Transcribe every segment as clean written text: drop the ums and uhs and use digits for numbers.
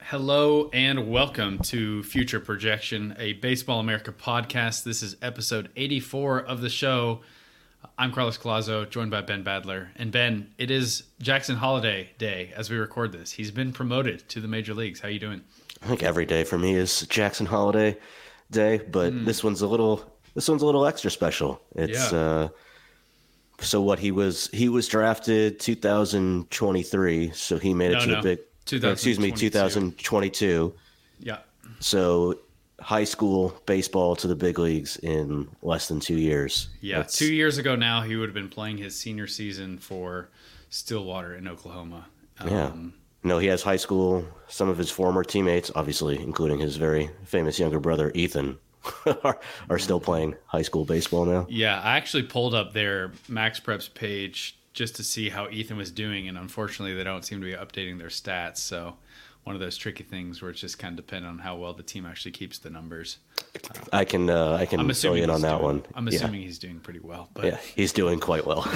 Hello and welcome to Future Projection, a Baseball America podcast. This is episode 84 of the show. I'm Carlos Collazo, joined by Ben Badler. And Ben, it is Jackson Holliday Day as we record this. He's been promoted to the major leagues. How you doing? I think every day for me is Jackson Holliday Day, but this one's a little extra special. It's so what he was drafted 2023, so he made it to the big 2022. Yeah. So high school baseball to the big leagues in less than 2 years. Yeah, 2 years ago now he would have been playing his senior season for Stillwater in Oklahoma. No, he has high school, some of his former teammates, obviously, including his very famous younger brother, Ethan, are still playing high school baseball now. Yeah, I actually pulled up their Max Preps page just to see how Ethan was doing, and unfortunately they don't seem to be updating their stats, so one of those tricky things where it's just kind of dependent on how well the team actually keeps the numbers. I can fill you in on that one. I'm assuming he's doing pretty well. But yeah, he's doing quite well.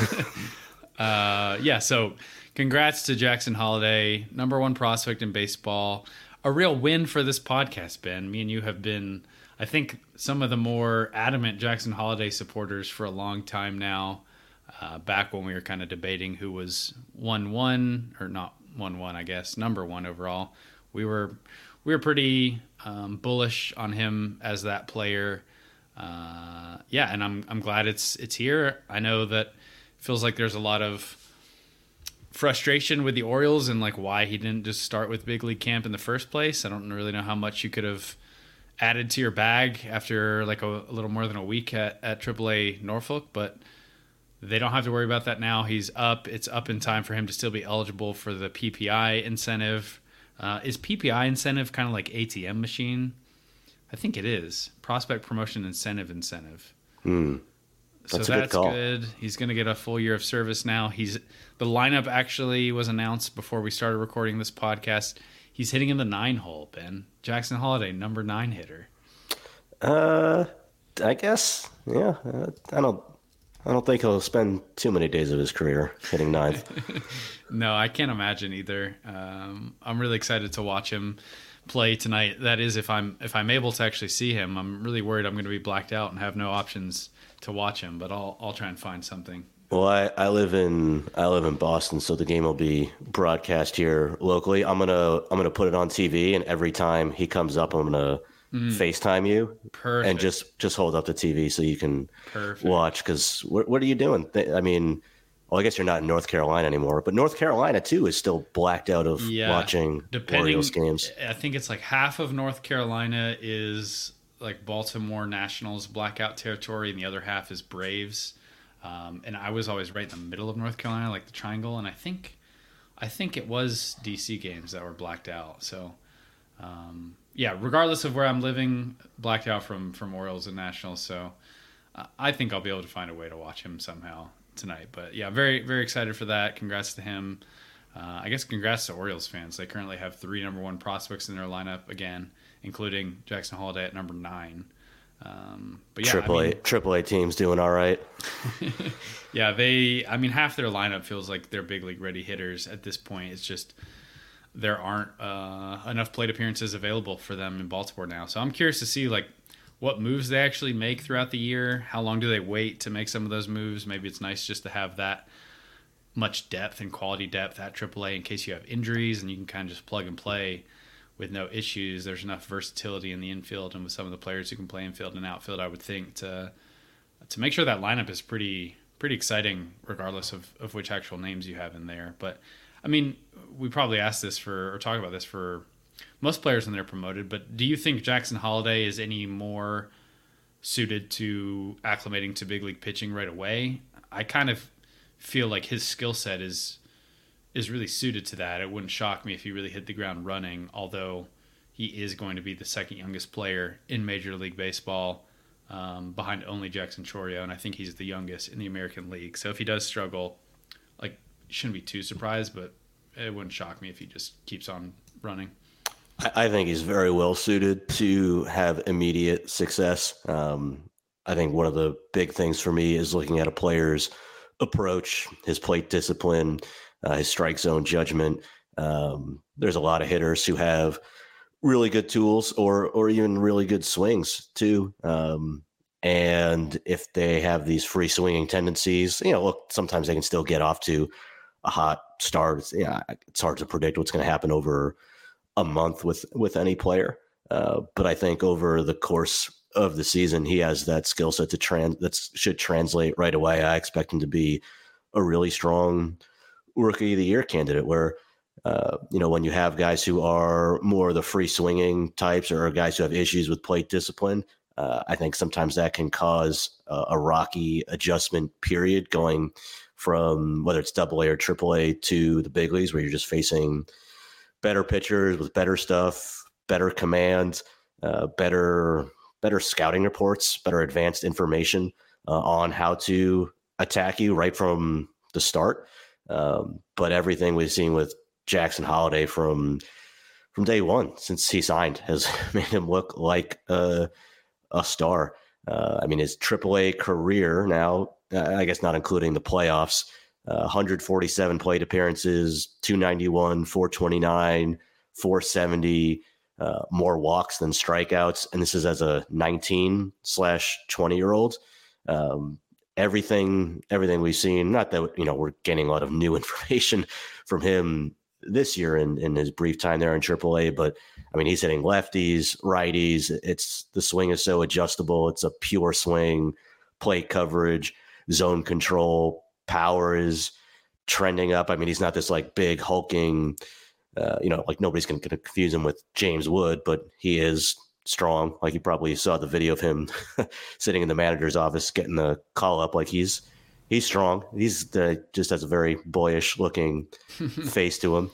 So congrats to Jackson Holliday, number one prospect in baseball. A real win for this podcast, Ben. Me and you have been, I think, some of the more adamant Jackson Holliday supporters for a long time now. Back when we were kind of debating who was 1-1 or not 1-1, I guess, number one overall, we were pretty bullish on him as that player. And I'm glad it's here. I know that it feels like there's a lot of frustration with the Orioles and like why he didn't just start with big league camp in the first place. I don't really know how much you could have added to your bag after like a little more than a week at AAA Norfolk, but they don't have to worry about that now. He's up. It's up in time for him to still be eligible for the PPI incentive. Is PPI incentive kind of like ATM machine? I think it is. Prospect Promotion Incentive. That's So a good that's call. good. He's going to get a full year of service now. The lineup actually was announced before we started recording this podcast. He's hitting in the 9 hole, Ben. Jackson Holliday, number 9 hitter. I guess, yeah. I don't think he'll spend too many days of his career hitting ninth. No, I can't imagine either. I'm really excited to watch him play tonight. That is, if I'm able to actually see him. I'm really worried I'm going to be blacked out and have no options to watch him. But I'll try and find something. Well, I live in Boston, so the game will be broadcast here locally. I'm gonna put it on TV, and every time he comes up, I'm gonna FaceTime you. Perfect. And just hold up the TV so you can Perfect. watch. Because what are you doing? I mean, well, I guess you're not in North Carolina anymore, but North Carolina too is still blacked out of watching Orioles games. I think it's like half of North Carolina is like Baltimore Nationals blackout territory, and the other half is Braves. And I was always right in the middle of North Carolina, like the triangle, and I think it was DC games that were blacked out. So, regardless of where I'm living, blacked out from Orioles and Nationals. So, I think I'll be able to find a way to watch him somehow tonight. But yeah, very, very excited for that. Congrats to him. I guess congrats to Orioles fans. They currently have 3 number 1 prospects in their lineup again, including Jackson Holliday at number 9. But yeah, AAA team's doing all right. Yeah, half their lineup feels like they're big league ready hitters at this point. It's just there aren't enough plate appearances available for them in Baltimore now. So I'm curious to see like what moves they actually make throughout the year. How long do they wait to make some of those moves? Maybe it's nice just to have that much depth and quality depth at AAA in case you have injuries and you can kind of just plug and play with no issues. There's enough versatility in the infield and with some of the players who can play infield and outfield, I would think, to make sure that lineup is pretty exciting regardless of which actual names you have in there. But I mean, we probably asked this or talk about this for most players when they're promoted, but do you think Jackson Holliday is any more suited to acclimating to big league pitching right away? I kind of feel like his skill set is really suited to that. It wouldn't shock me if he really hit the ground running, although he is going to be the second youngest player in Major League Baseball, behind only Jackson Chourio, and I think he's the youngest in the American League. So if he does struggle, like, you shouldn't be too surprised, but it wouldn't shock me if he just keeps on running. I think he's very well suited to have immediate success. I think one of the big things for me is looking at a player's approach, his plate discipline, his strike zone judgment. There's a lot of hitters who have really good tools or even really good swings too. And if they have these free swinging tendencies, look, sometimes they can still get off to a hot start. It's hard to predict what's going to happen over a month with any player. But I think over the course of the season, he has that skill set that should translate right away. I expect him to be a really strong rookie of the year candidate where, when you have guys who are more the free swinging types or guys who have issues with plate discipline, I think sometimes that can cause a rocky adjustment period going from whether it's AA or AAA to the big leagues where you're just facing better pitchers with better stuff, better commands, better scouting reports, better advanced information on how to attack you right from the start. But everything we've seen with Jackson Holliday from day one since he signed has made him look like a star. His AAA career now, I guess not including the playoffs, 147 plate appearances, 291, 429, 470, more walks than strikeouts. And this is as a 19/20-year-old. Everything we've seen, not that, we're getting a lot of new information from him this year in his brief time there in AAA, but he's hitting lefties, righties. The swing is so adjustable. It's a pure swing, plate coverage, zone control, power is trending up. He's not this like big hulking, like nobody's going to confuse him with James Wood, but he is strong. Like you probably saw the video of him sitting in the manager's office getting the call up. Like he's strong. He's just has a very boyish looking face to him.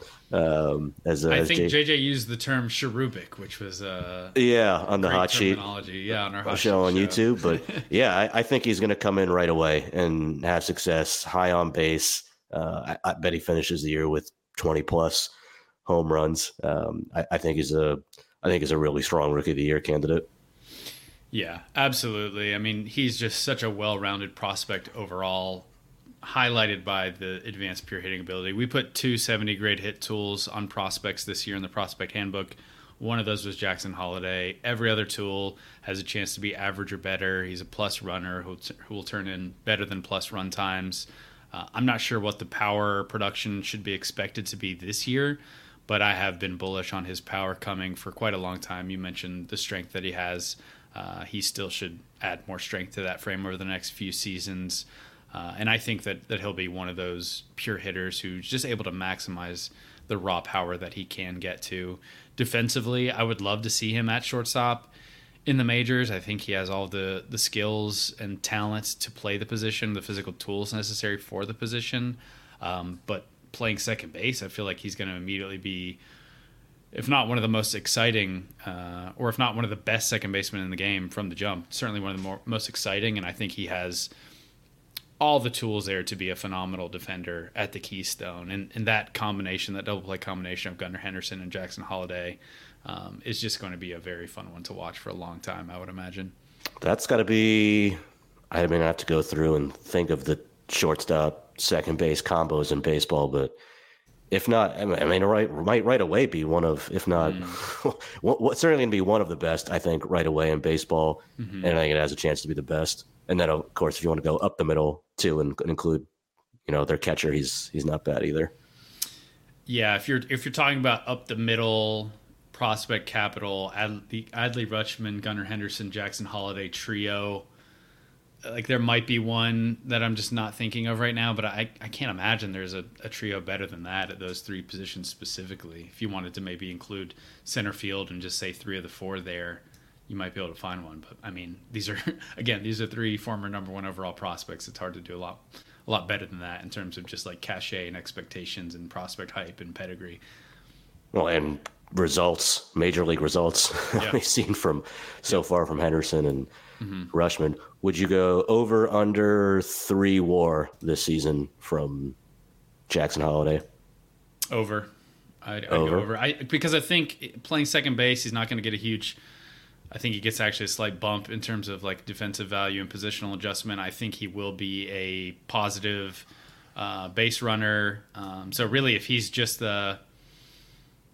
I think JJ used the term cherubic, which was on the hot sheet. Yeah, on our hot show on show. YouTube. But I think he's going to come in right away and have success, high on base. I bet he finishes the year with 20 plus home runs. I think he's a really strong rookie of the year candidate. Yeah, absolutely. He's just such a well-rounded prospect overall, highlighted by the advanced pure hitting ability. We put 270 grade hit tools on prospects this year in the prospect handbook. One of those was Jackson Holliday. Every other tool has a chance to be average or better. He's a plus runner who will turn in better than plus run times. I'm not sure what the power production should be expected to be this year, but I have been bullish on his power coming for quite a long time. You mentioned the strength that he has. He still should add more strength to that frame over the next few seasons. And I think that he'll be one of those pure hitters who's just able to maximize the raw power that he can get to. Defensively, I would love to see him at shortstop in the majors. I think he has all the skills and talents to play the position, the physical tools necessary for the position. But playing second base, I feel like he's going to immediately be, if not one of the most exciting, or if not one of the best second basemen in the game from the jump, certainly one of the most exciting. And I think he has all the tools there to be a phenomenal defender at the Keystone. And that combination, that double play combination of Gunnar Henderson and Jackson Holliday, is just going to be a very fun one to watch for a long time, I would imagine. That's got to be, I have to go through and think of the shortstop, second base combos in baseball, but if not, it might right away be one of, if not, certainly going to be one of the best, I think, right away in baseball. Mm-hmm. And I think it has a chance to be the best. And then, of course, if you want to go up the middle too and include, their catcher, he's not bad either. Yeah, if you're talking about up the middle prospect capital, the Adley Rutschman, Gunnar Henderson, Jackson Holliday trio, like there might be one that I'm just not thinking of right now, but I can't imagine there's a trio better than that at those three positions specifically. If you wanted to maybe include center field and just say three of the four there, you might be able to find one. But these are three former number one overall prospects. It's hard to do a lot better than that in terms of just like cachet and expectations and prospect hype and pedigree. Well, and results, major league results, we've seen from so far from Henderson and Rutschman. Would you go over under 3 WAR this season from Jackson Holliday? Over. I'd go over. Because I think playing second base, he's not going to get a huge. I think he gets actually a slight bump in terms of like defensive value and positional adjustment. I think he will be a positive base runner. So really, if he's just the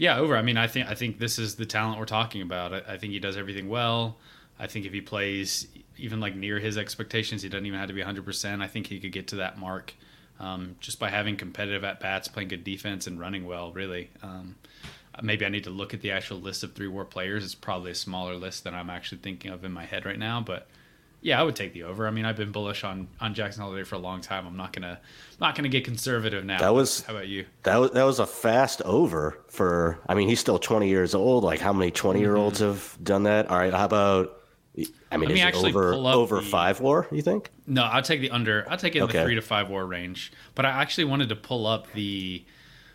Yeah, over. I mean, I think this is the talent we're talking about. I think he does everything well. I think if he plays even like near his expectations, he doesn't even have to be 100%. I think he could get to that mark just by having competitive at bats, playing good defense, and running well. Really, maybe I need to look at the actual list of 3-WAR players. It's probably a smaller list than I'm actually thinking of in my head right now, but. Yeah, I would take the over. I mean, I've been bullish on Jackson Holiday for a long time. I'm not gonna get conservative now. How about you? That was a fast over for. I mean, he's still 20 years old. Like, how many 20-year-olds have done that? All right, how about? I mean, is it over 5-WAR? You think? No, I'll take the under. I'll take it in the 3 to 5-WAR range. But I actually wanted to pull up the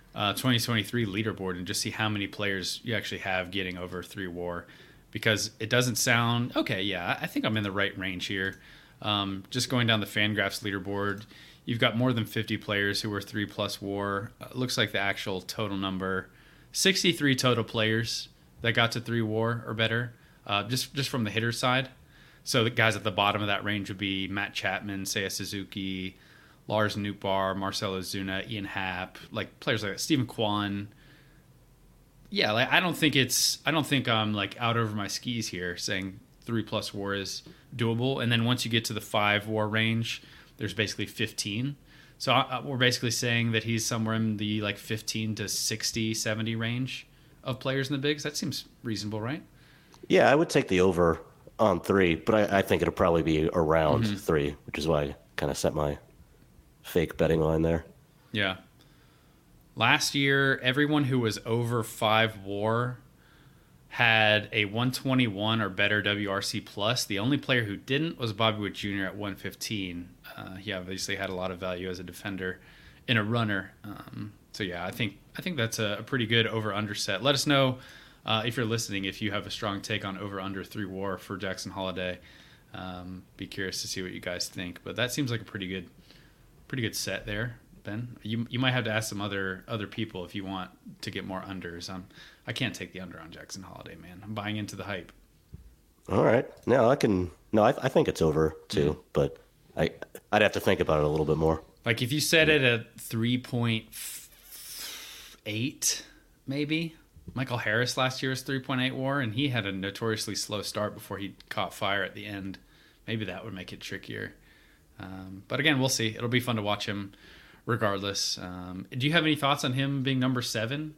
2023 leaderboard and just see how many players you actually have getting over 3-WAR. Because it doesn't sound okay. Yeah, I think I'm in the right range here. Just going down the Fangraphs leaderboard, you've got more than 50 players who are 3+ WAR. Looks like the actual total number, 63 total players that got to 3 WAR or better. Just from the hitter side. So the guys at the bottom of that range would be Matt Chapman, Seiya Suzuki, Lars Nootbaar, Marcell Ozuna, Ian Happ, like players like that, Stephen Kwan. Yeah, like I don't think I'm like out over my skis here saying 3+ WAR is doable. And then once you get to the 5 WAR range, there's basically 15. So we're basically saying that he's somewhere in the like 15 to 60, 70 range of players in the bigs. That seems reasonable, right? Yeah, I would take the over on 3, but I think it'll probably be around 3, which is why I kind of set my fake betting line there. Yeah. Last year, everyone who was over 5 WAR had a 121 or better WRC plus. The only player who didn't was Bobby Witt Jr. at 115. He obviously had a lot of value as a defender and a runner. So yeah, I think that's a pretty good over/under set. Let us know if you're listening if you have a strong take on over/under 3 WAR for Jackson Holiday. Be curious to see what you guys think. But that seems like a pretty good set there. Ben, you might have to ask some other people if you want to get more unders. I can't take the under on Jackson Holiday, man. I'm buying into the hype. All right, no, I can. No, I think it's over too, but I'd have to think about it a little bit more. Like if you set it at 3.8, maybe. Michael Harris last year was 3.8 WAR, and he had a notoriously slow start before he caught fire at the end. Maybe that would make it trickier. But again, we'll see. It'll be fun to watch him. Regardless, do you have any thoughts on him being number 7?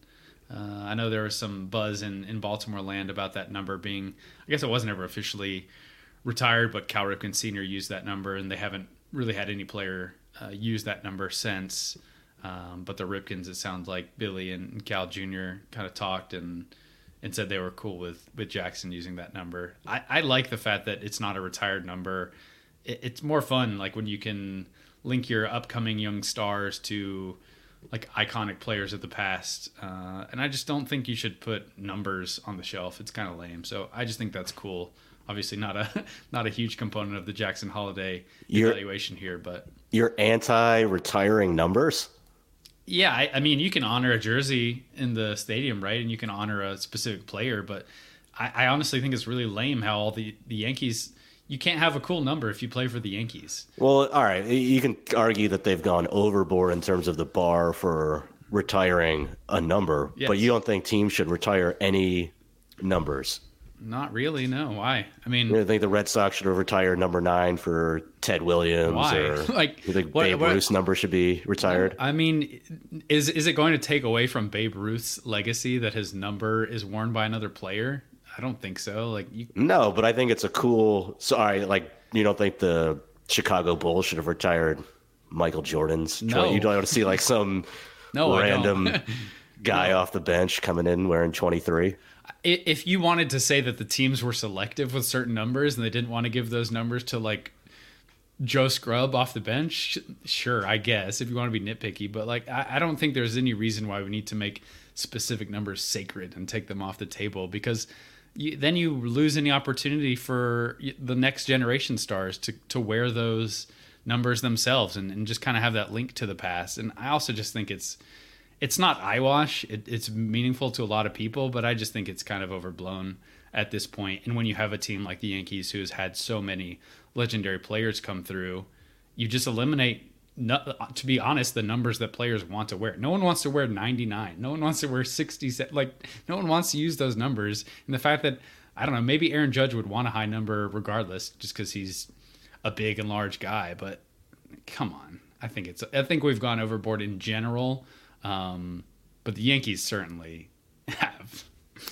I know there was some buzz in Baltimore land about that number being, I guess it wasn't ever officially retired, but Cal Ripken Sr. used that number, and they haven't really had any player use that number since. But the Ripkens, it sounds like Billy and Cal Jr. kind of talked and said they were cool with Jackson using that number. I like the fact that it's not a retired number. It's more fun, like when you can link your upcoming young stars to like iconic players of the past. And I just don't think you should put numbers on the shelf. It's kind of lame. So I just think that's cool. Obviously not a huge component of the Jackson Holiday evaluation here, but you're anti-retiring numbers? Yeah. I mean, you can honor a jersey in the stadium, right? And you can honor a specific player, but I honestly think it's really lame how all the Yankees, you can't have a cool number if you play for the Yankees. Well, all right. You can argue that they've gone overboard in terms of the bar for retiring a number, yes. But you don't think teams should retire any numbers? Not really, no. Why? I mean, you think the Red Sox should have retired number 9 for Ted Williams? Why? Or like, you think Babe Ruth's number should be retired? I mean, is it going to take away from Babe Ruth's legacy that his number is worn by another player? I don't think so. No, but I think it's a cool. Sorry, you don't think the Chicago Bulls should have retired Michael Jordan's? No, you don't want to see like some random guy off the bench coming in wearing 23. If you wanted to say that the teams were selective with certain numbers and they didn't want to give those numbers to like Joe Scrub off the bench, sure, I guess if you want to be nitpicky, but I don't think there's any reason why we need to make specific numbers sacred and take them off the table, because then you lose any opportunity for the next generation stars to wear those numbers themselves and just kind of have that link to the past. And I also just think it's not eyewash. It's meaningful to a lot of people, but I just think it's kind of overblown at this point. And when you have a team like the Yankees who has had so many legendary players come through, you just eliminate no, to be honest, the numbers that players want to wear. No one wants to wear 99. No one wants to wear 60. Like, no one wants to use those numbers. And the fact that, I don't know, maybe Aaron Judge would want a high number regardless, just because he's a big and large guy. But come on, I think we've gone overboard in general. But the Yankees certainly have.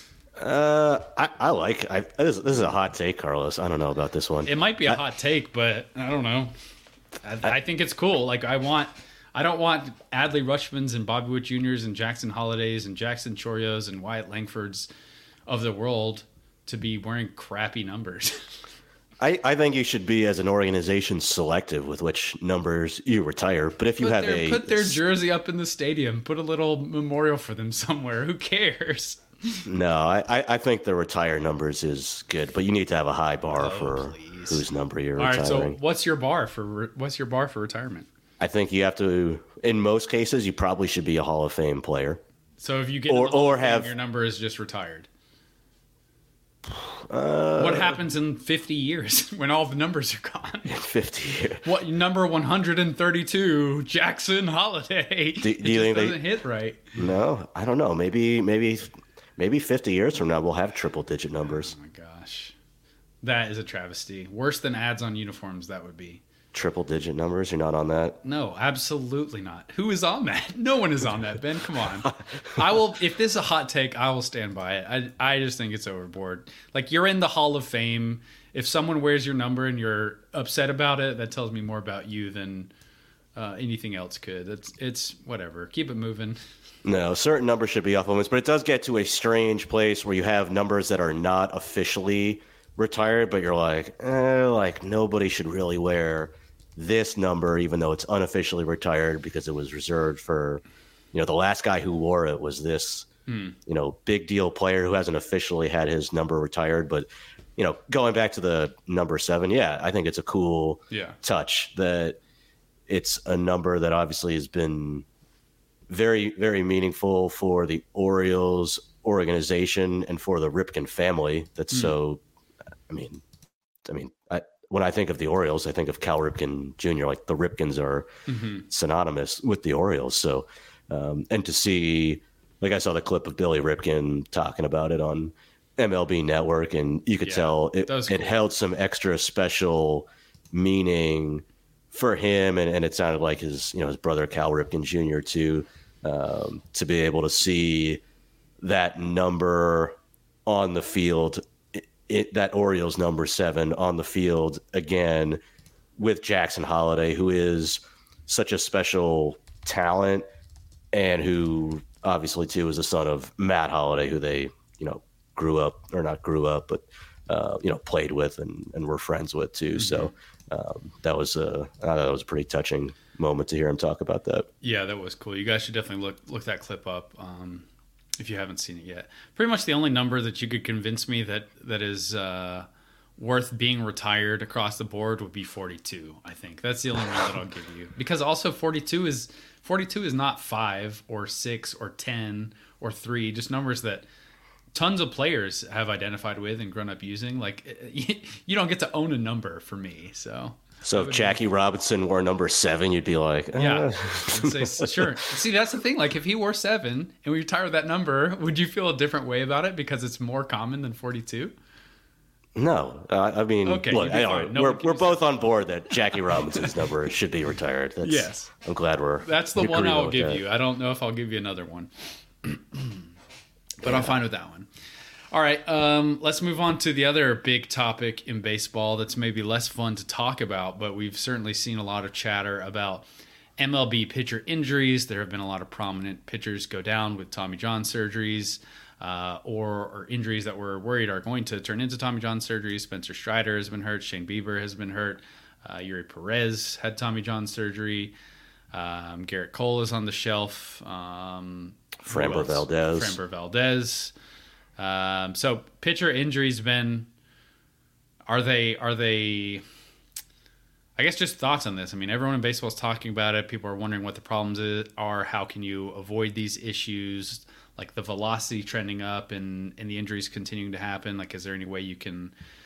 This is a hot take, Carlos. I don't know about this one. It might be a hot take, but I don't know. I think it's cool. Like, I don't want Adley Rutschmans and Bobby Witt Jr.'s and Jackson Hollidays and Jackson Chorios and Wyatt Langfords of the world to be wearing crappy numbers. I think you should be, as an organization, selective with which numbers you retire. But if you put their jersey up in the stadium, put a little memorial for them somewhere. Who cares? No, I think the retire numbers is good, but you need to have a high bar for whose number you're retiring. All right, so what's your bar for retirement? I think you have to. In most cases, you probably should be a Hall of Fame player. So if you get your number is just retired. What happens in 50 years when all the numbers are gone? 50 years. What, number 132, Jackson Holliday? Do you think doesn't hit right? No, I don't know. Maybe 50 years from now we'll have triple-digit numbers. Oh my gosh, that is a travesty. Worse than ads on uniforms. That would be. Triple-digit numbers? You're not on that? No, absolutely not. Who is on that? No one is on that, Ben. Come on. I will. If this is a hot take, I will stand by it. I just think it's overboard. Like, you're in the Hall of Fame. If someone wears your number and you're upset about it, that tells me more about you than anything else could. It's whatever. Keep it moving. No, certain numbers should be off limits, but it does get to a strange place where you have numbers that are not officially retired, but you're like nobody should really wear this number, even though it's unofficially retired because it was reserved for, the last guy who wore it was this, big deal player who hasn't officially had his number retired. But, going back to the number 7, I think it's a cool touch that it's a number that obviously has been very, very meaningful for the Orioles organization and for the Ripken family. That's so, when I think of the Orioles, I think of Cal Ripken Jr. Like, the Ripkens are synonymous with the Orioles. So, and to see, like, I saw the clip of Billy Ripken talking about it on MLB Network, and you could tell it held some extra special meaning for him, and it sounded like his brother Cal Ripken Jr. too, to be able to see that number on the field. That Orioles number 7 on the field again with Jackson Holliday, who is such a special talent and who obviously too is the son of Matt Holliday, who they, played with and were friends with too. Mm-hmm. So that was I thought that was a pretty touching moment to hear him talk about that. Yeah, that was cool. You guys should definitely look that clip up. If you haven't seen it yet. Pretty much the only number that you could convince me that is worth being retired across the board would be 42, I think. That's the only one that I'll give you. Because also 42 is not 5 or 6 or 10 or 3, just numbers that tons of players have identified with and grown up using. Like, you don't get to own a number for me, so... So if Jackie Robinson wore number 7, you'd be like, yeah, I'd say, sure. See, that's the thing. Like, if he wore 7 and we retire with that number, would you feel a different way about it because it's more common than 42? No, I mean, okay, look, we're both on board that Jackie Robinson's number should be retired. Yes, I'm glad That's the one I'll give you. I don't know if I'll give you another one, but I'm fine with that one. All right, let's move on to the other big topic in baseball that's maybe less fun to talk about, but we've certainly seen a lot of chatter about MLB pitcher injuries. There have been a lot of prominent pitchers go down with Tommy John surgeries or injuries that we're worried are going to turn into Tommy John surgeries. Spencer Strider has been hurt. Shane Bieber has been hurt. Yuri Perez had Tommy John surgery. Garrett Cole is on the shelf. Framber Valdez. So pitcher injuries, Ben, are they, I guess just thoughts on this. I mean, everyone in baseball is talking about it. People are wondering what the problems are. How can you avoid these issues? Like the velocity trending up and the injuries continuing to happen. Like, is there any way you can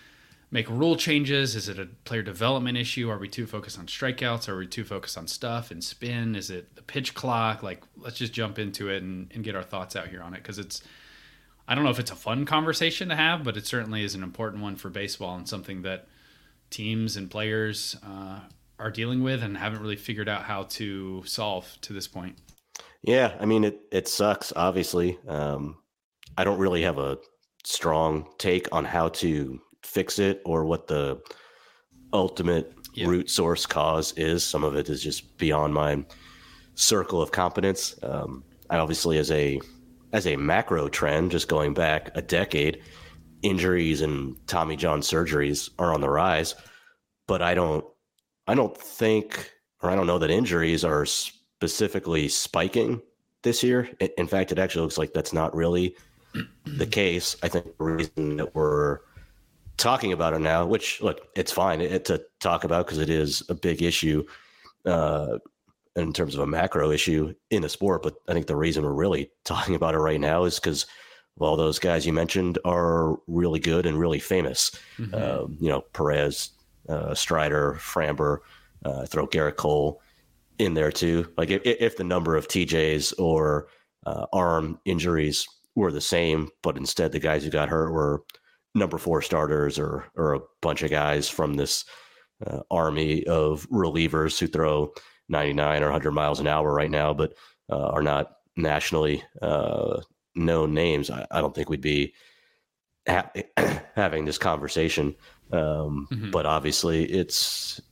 make rule changes? Is it a player development issue? Are we too focused on strikeouts? Are we too focused on stuff and spin? Is it the pitch clock? Like, let's just jump into it and get our thoughts out here on it, because I don't know if it's a fun conversation to have, but it certainly is an important one for baseball and something that teams and players are dealing with and haven't really figured out how to solve to this point. Yeah, I mean, it sucks, obviously. I don't really have a strong take on how to fix it or what the ultimate root source cause is. Some of it is just beyond my circle of competence. I obviously, as a macro trend, just going back a decade, injuries and Tommy John surgeries are on the rise, but I don't think, or I don't know that injuries are specifically spiking this year. In fact, it actually looks like that's not really the case. I think the reason that we're talking about it now, which, look, it's fine to talk about because it is a big issue in terms of a macro issue in the sport. But I think the reason we're really talking about it right now is because, well, those guys you mentioned are really good and really famous. Perez, Strider, Framber, throw Garrett Cole in there too. Like if the number of TJs or arm injuries were the same, but instead the guys who got hurt were number 4 starters or a bunch of guys from this army of relievers who throw 99 or 100 miles an hour right now, but are not nationally known names, I don't think we'd be having this conversation. But obviously it's,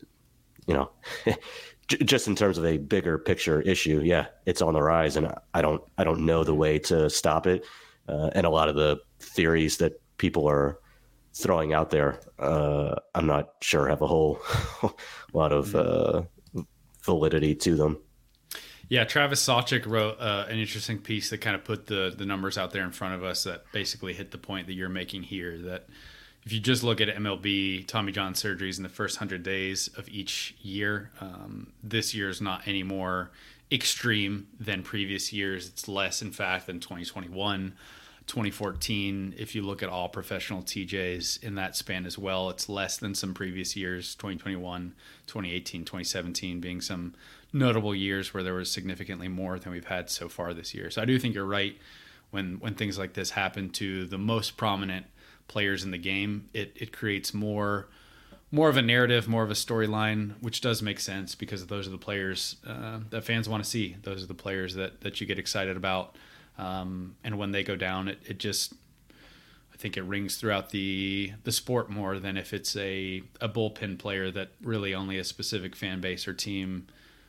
just in terms of a bigger picture issue, yeah, it's on the rise, and I don't know the way to stop it. And a lot of the theories that people are throwing out there, I'm not sure have a whole lot of validity to them. Yeah, Travis Sawchik wrote an interesting piece that kind of put the numbers out there in front of us that basically hit the point that you're making here, that if you just look at MLB Tommy John surgeries in the first 100 days of each year, this year is not any more extreme than previous years. It's less, in fact, than 2021, 2014. If you look at all professional TJs in that span as well, it's less than some previous years, 2021, 2018, 2017 being some notable years where there was significantly more than we've had so far this year. So I do think you're right. When things like this happen to the most prominent players in the game, it creates more of a narrative, more of a storyline, which does make sense because those are the players that fans want to see. Those are the players that you get excited about. And when they go down, it just, I think it rings throughout the sport more than if it's a bullpen player that really only a specific fan base or team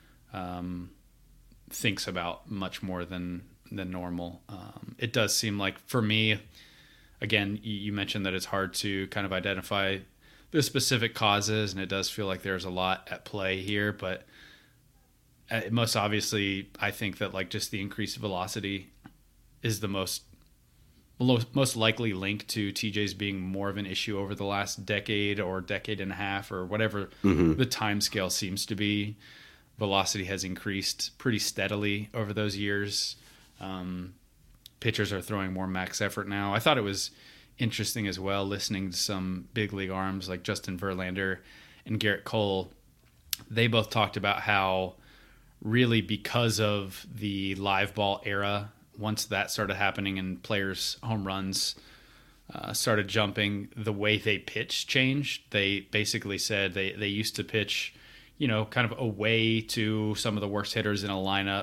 thinks about much more than normal. It does seem like, for me, again, you mentioned that it's hard to kind of identify the specific causes, and it does feel like there's a lot at play here. But most obviously, I think that like just the increased velocity is the most likely link to TJ's being more of an issue over the last decade or decade and a half or whatever the time scale seems to be. Velocity has increased pretty steadily over those years. Pitchers are throwing more max effort now. I thought it was interesting as well, listening to some big league arms like Justin Verlander and Garrett Cole. They both talked about how really because of the live ball era, once that started happening and players' home runs started jumping, the way they pitch changed. They basically said they used to pitch, kind of away to some of the worst hitters in a lineup,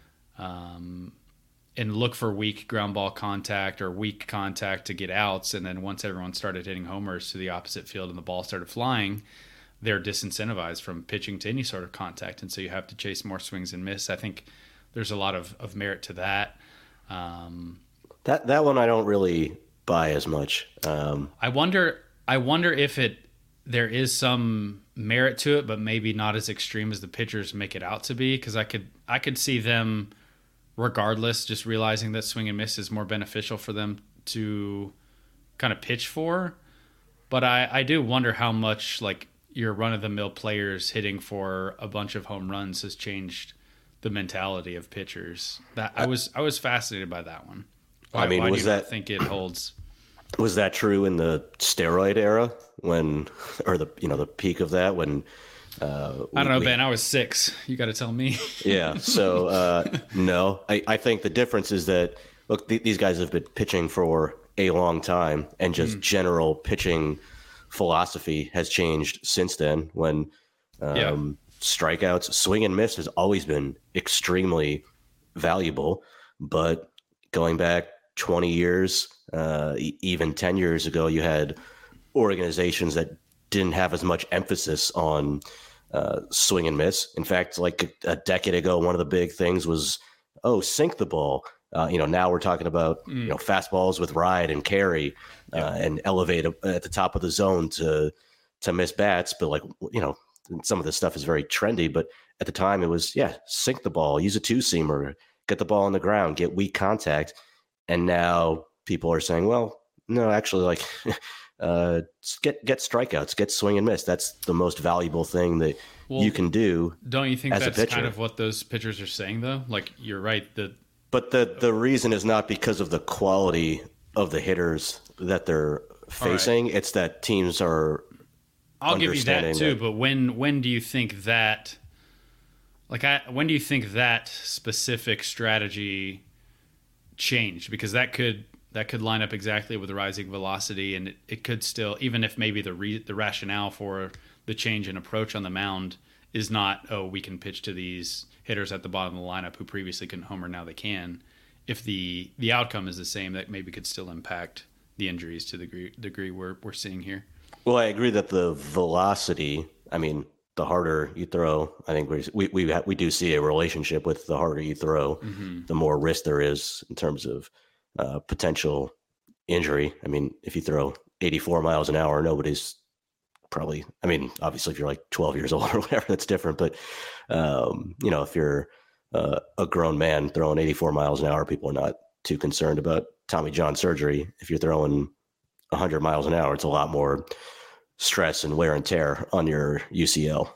and look for weak ground ball contact or weak contact to get outs. And then once everyone started hitting homers to the opposite field and the ball started flying, they're disincentivized from pitching to any sort of contact. And so you have to chase more swings and miss. I think there's a lot of merit to that. That one I don't really buy as much. I wonder if there is some merit to it, but maybe not as extreme as the pitchers make it out to be. Because I could see them, regardless, just realizing that swing and miss is more beneficial for them to kind of pitch for. But I do wonder how much like your run-of-the-mill players hitting for a bunch of home runs has changed the mentality of pitchers. That I was fascinated by that one. Why do you think it holds? Was that true in the steroid era when, or the peak of that when? I don't know, Ben. I was 6. You got to tell me. Yeah. So no, I think the difference is that look, these guys have been pitching for a long time, and just general pitching philosophy has changed since then. When strikeouts, swing and miss has always been extremely valuable, but going back 20 years, even 10 years ago, you had organizations that didn't have as much emphasis on swing and miss. In fact, like a decade ago, one of the big things was, sink the ball. Now we're talking about fastballs with ride and carry and elevate at the top of the zone to miss bats. But some of this stuff is very trendy. But at the time, it was sink the ball, use a two-seamer, get the ball on the ground, get weak contact. And now people are saying, well, no, actually, get strikeouts, get swing and miss. That's the most valuable thing that you can do. Don't you think that's kind of what those pitchers are saying, though? Like, you're right. But the reason is not because of the quality of the hitters that they're facing. Right. It's that teams are. I'll give you that too. But when do you think that? When do you think that specific strategy changed? Because that could line up exactly with the rising velocity, and it could still, even if maybe the rationale for the change in approach on the mound is not, we can pitch to these hitters at the bottom of the lineup who previously couldn't homer, now they can. If the outcome is the same, that maybe could still impact the injuries to the degree we're seeing here. Well, I agree that the velocity, the harder you throw, I think we do see a relationship with the harder you throw, the more risk there is in terms of potential injury. If you throw 84 miles an hour, nobody's probably, obviously if you're like 12 years old or whatever, that's different. But, if you're a grown man throwing 84 miles an hour, people are not too concerned about Tommy John surgery. If you're throwing 100 miles an hour, it's a lot more stress and wear and tear on your UCL.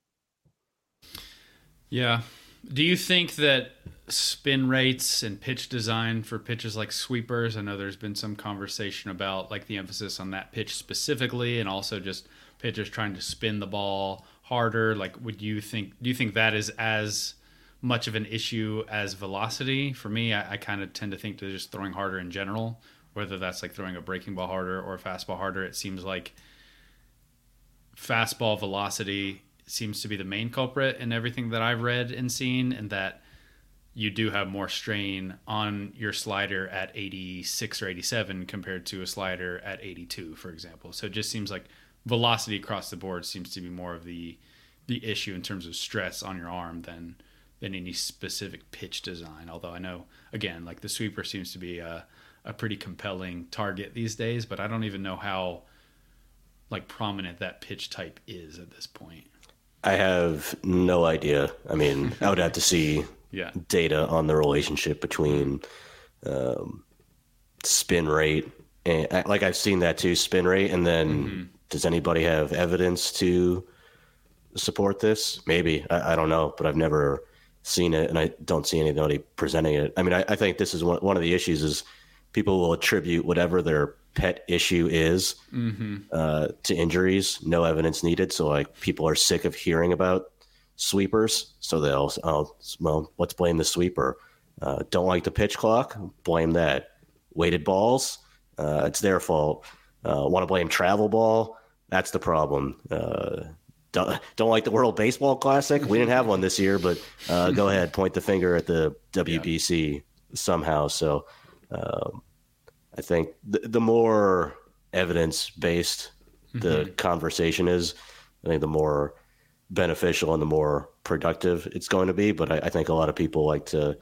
Yeah. Do you think that spin rates and pitch design for pitches like sweepers, I know there's been some conversation about the emphasis on that pitch specifically, and also just pitchers trying to spin the ball harder. Do you think that is as much of an issue as velocity? For me, I kind of tend to think they're just throwing harder in general, whether that's throwing a breaking ball harder or a fastball harder. It seems like fastball velocity seems to be the main culprit in everything that I've read and seen, and that you do have more strain on your slider at 86 or 87 compared to a slider at 82, for example. So it just seems like velocity across the board seems to be more of the issue in terms of stress on your arm than any specific pitch design. Although I know, again, the sweeper seems to be a pretty compelling target these days, but I don't even know how prominent that pitch type is at this point. I have no idea. I would have to see data on the relationship between spin rate and I've seen that too, spin rate. And then does anybody have evidence to support this? Maybe. I don't know, but I've never seen it, and I don't see anybody presenting it. I think this is one of the issues is people will attribute whatever their pet issue is to injuries. No evidence needed. So people are sick of hearing about sweepers. So they'll, let's blame the sweeper. Don't like the pitch clock? Blame that. Weighted balls? It's their fault. Want to blame travel ball? That's the problem. Don't like the World Baseball Classic? We didn't have one this year, but go ahead, point the finger at the WBC somehow. So I think the more evidence-based the conversation is, I think the more beneficial and the more productive it's going to be. But I think a lot of people like to,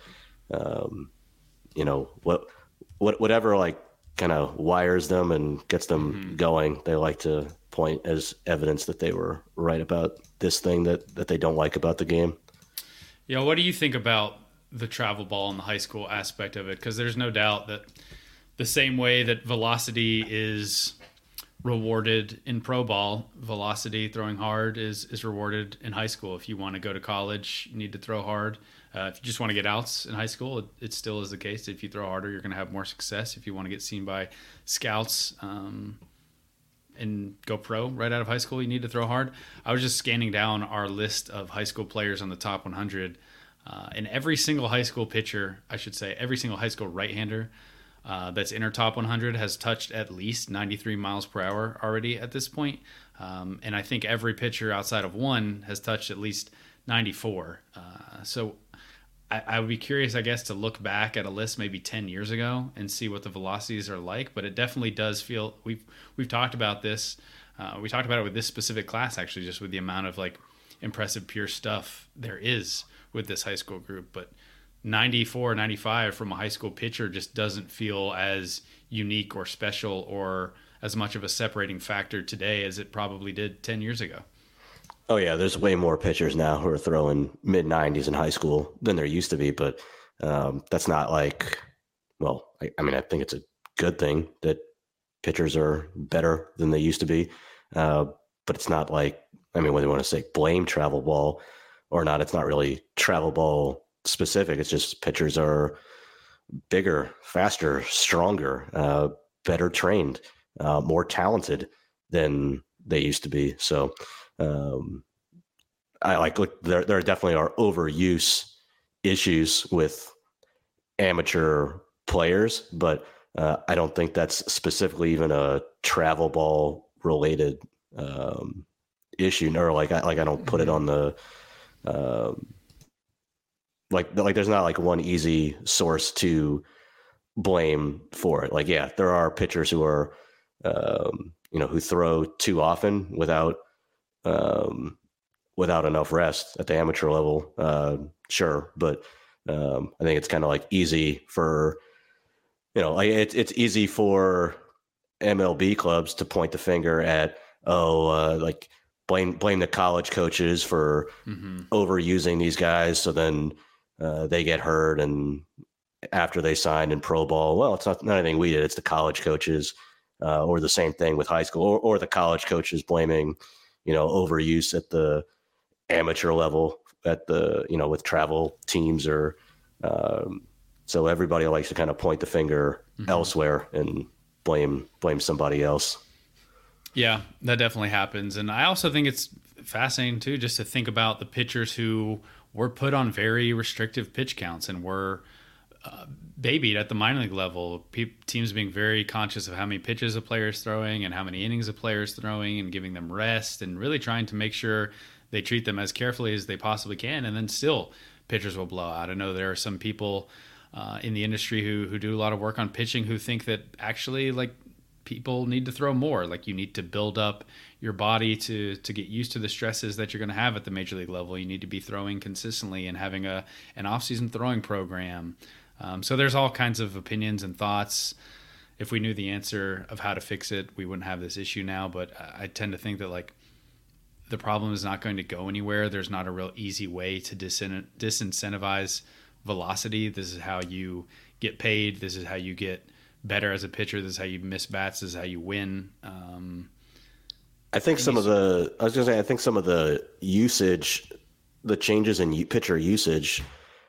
whatever kind of wires them and gets them going, they like to point as evidence that they were right about this thing that they don't like about the game. Yeah, what do you think about the travel ball and the high school aspect of it? Because there's no doubt that the same way that velocity is rewarded in pro ball, velocity, throwing hard, is rewarded in high school. If you want to go to college, you need to throw hard. If you just want to get outs in high school, it still is the case. If you throw harder, you're going to have more success. If you want to get seen by scouts and go pro right out of high school, you need to throw hard. I was just scanning down our list of high school players on the top 100, and every single high school pitcher, I should say, every single high school right-hander that's in our top 100 has touched at least 93 miles per hour already at this point. And I think every pitcher outside of one has touched at least 94. So I would be curious, I guess, to look back at a list maybe 10 years ago and see what the velocities are like. But it definitely does feel, we've talked about this. We talked about it with this specific class, actually, just with the amount of like impressive pure stuff there is with this high school group. But 94, 95 from a high school pitcher just doesn't feel as unique or special or as much of a separating factor today as it probably did 10 years ago. Oh yeah, there's way more pitchers now who are throwing mid 90s in high school than there used to be, but that's not like, well, I mean, I think it's a good thing that pitchers are better than they used to be, but it's not like, I mean, whether you want to say blame travel ball or not, it's not really travel ball specific. It's just pitchers are bigger, faster, stronger, better trained, more talented than they used to be. So I like, look, there definitely are overuse issues with amateur players, but I don't think that's specifically even a travel ball related issue, or like I don't put it on the like there's not like one easy source to blame for it. Like, yeah, there are pitchers who are who throw too often without enough rest at the amateur level. Sure. But I think it's kind of like easy for, like it's easy for MLB clubs to point the finger at, like blame the college coaches for overusing these guys. So then they get hurt. And after they signed in pro ball, well, it's not anything we did. It's the college coaches, or the same thing with high school, or the college coaches blaming, overuse at the amateur level at the, with travel teams, or so everybody likes to kind of point the finger elsewhere and blame somebody else. Yeah, that definitely happens. And I also think it's fascinating too, just to think about the pitchers who were put on very restrictive pitch counts and were babied at the minor league level. Teams being very conscious of how many pitches a player is throwing and how many innings a player is throwing, and giving them rest, and really trying to make sure they treat them as carefully as they possibly can. And then still pitchers will blow out. I know there are some people in the industry who do a lot of work on pitching who think that actually, like, people need to throw more. Like, you need to build up your body to get used to the stresses that you're going to have at the major league level. You need to be throwing consistently and having an off-season throwing program. So there's all kinds of opinions and thoughts. If we knew the answer of how to fix it, we wouldn't have this issue now. But I tend to think that, like, the problem is not going to go anywhere. There's not a real easy way to disincentivize velocity. This is how you get paid. This is how you get better as a pitcher. This is how you miss bats. This is how you win. I think some of the usage, the changes in pitcher usage,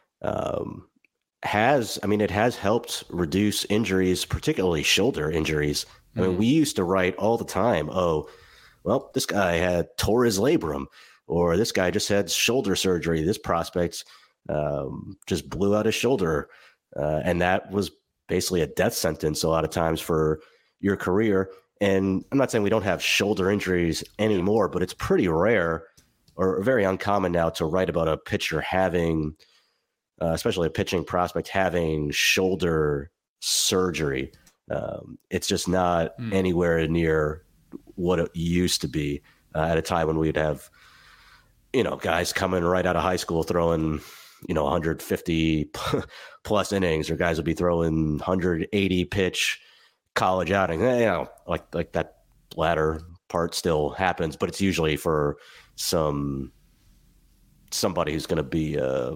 it has helped reduce injuries, particularly shoulder injuries. I mean, we used to write all the time, oh, well, this guy tore his labrum, or this guy just had shoulder surgery. This prospect just blew out his shoulder. And that was basically a death sentence a lot of times for your career. And I'm not saying we don't have shoulder injuries anymore, but it's pretty rare or very uncommon now to write about a pitcher having, especially a pitching prospect, having shoulder surgery. It's just not anywhere near what it used to be at a time when we'd have, guys coming right out of high school throwing, 150 plus innings, or guys would be throwing 180 pitch college outings. Like that latter part still happens, but it's usually for somebody who's going to be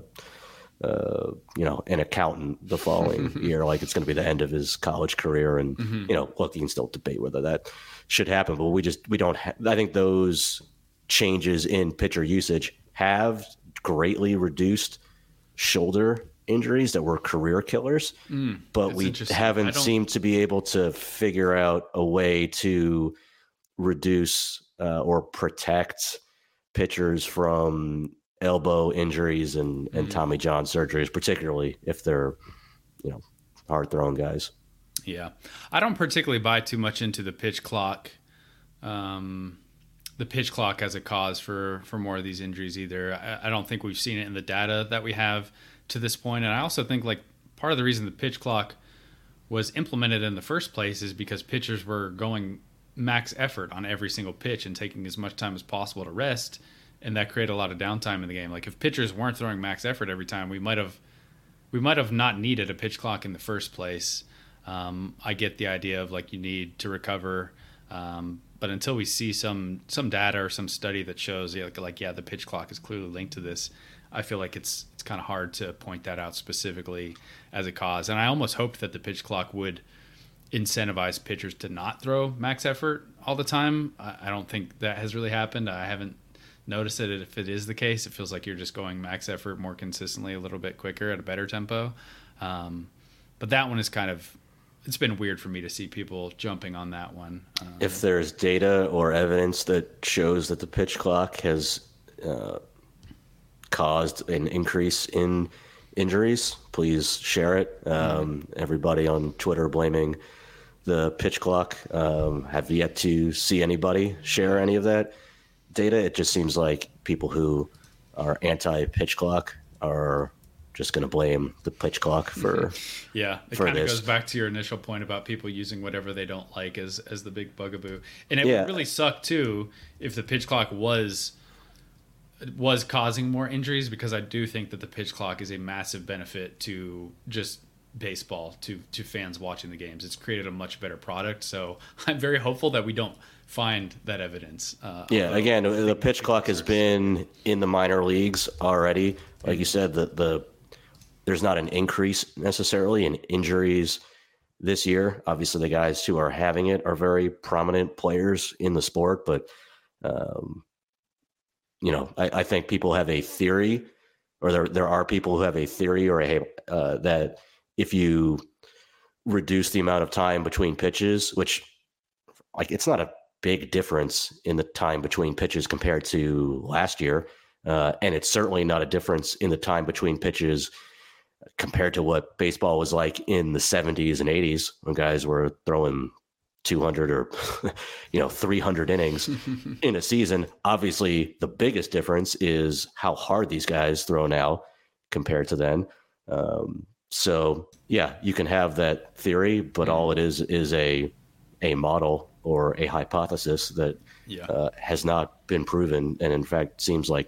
an accountant the following year. Like, it's going to be the end of his college career. And, look, you can still debate whether that should happen, but we don't I think those changes in pitcher usage have greatly reduced shoulder injuries that were career killers, but we haven't seemed to be able to figure out a way to reduce or protect pitchers from elbow injuries and Tommy John surgeries, particularly if they're, hard throwing guys. Yeah. I don't particularly buy too much into the pitch clock. The pitch clock as a cause for more of these injuries either. I don't think we've seen it in the data that we have to this point. And I also think like part of the reason the pitch clock was implemented in the first place is because pitchers were going max effort on every single pitch and taking as much time as possible to rest. And that created a lot of downtime in the game. Like if pitchers weren't throwing max effort every time, we might have not needed a pitch clock in the first place. I get the idea of like you need to recover. But until we see some data or some study that shows the pitch clock is clearly linked to this, I feel like it's kind of hard to point that out specifically as a cause. And I almost hoped that the pitch clock would incentivize pitchers to not throw max effort all the time. I don't think that has really happened. I haven't noticed it. If it is the case, it feels like you're just going max effort more consistently, a little bit quicker at a better tempo. But that one is it's been weird for me to see people jumping on that one. If there's data or evidence that shows that the pitch clock has caused an increase in injuries, please share it. Everybody on Twitter blaming the pitch clock. Have yet to see anybody share any of that data. It just seems like people who are anti-pitch clock are just going to blame the pitch clock for it kind of goes back to your initial point about people using whatever they don't like as the big bugaboo. And it would really suck too if the pitch clock was causing more injuries, because I do think that the pitch clock is a massive benefit to just baseball, to fans watching the games. It's created a much better product, so I'm very hopeful that we don't find that evidence. Again, the pitch clock has been in the minor leagues already. Like you said, there's not an increase necessarily in injuries this year. Obviously, the guys who are having it are very prominent players in the sport, but I think people have a theory, or there are people who have a theory that if you reduce the amount of time between pitches, which it's not a big difference in the time between pitches compared to last year, and it's certainly not a difference in the time between pitches compared to what baseball was like in the 70s and 80s when guys were throwing 200 or 300 innings in a season. Obviously, the biggest difference is how hard these guys throw now compared to then. So you can have that theory, but all it is a model or a hypothesis that has not been proven, and in fact seems like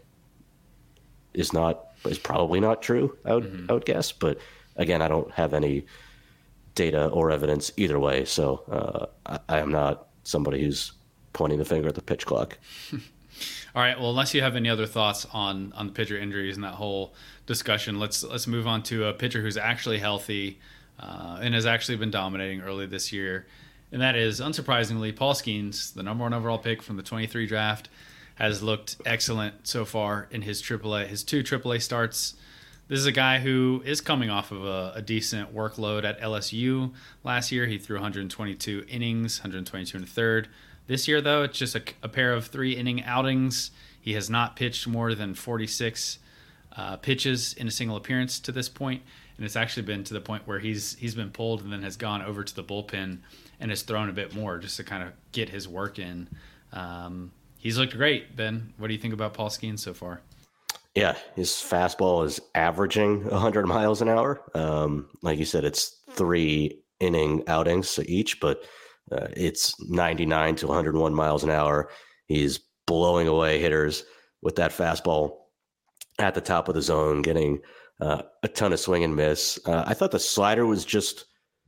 is probably not true, I would guess. But again, I don't have any data or evidence either way, so I am not somebody who's pointing the finger at the pitch clock. All right, well, unless you have any other thoughts on the pitcher injuries and that whole discussion, let's move on to a pitcher who's actually healthy and has actually been dominating early this year, and that is, unsurprisingly, Paul Skeens, the number 1 overall pick from the 23 draft, has looked excellent so far in his two AAA starts. This is a guy who is coming off of a decent workload at LSU last year. He threw 122 innings, 122 and a third. This year, though, it's just a pair of 3-inning outings. He has not pitched more than 46 pitches in a single appearance to this point, and it's actually been to the point where he's been pulled and then has gone over to the bullpen and has thrown a bit more just to kind of get his work in. He's looked great, Ben. What do you think about Paul Skeens so far? Yeah, his fastball is averaging 100 miles an hour. Like you said, it's 3-inning outings each, but it's 99 to 101 miles an hour. He's blowing away hitters with that fastball at the top of the zone, getting a ton of swing and miss. I thought the slider was it's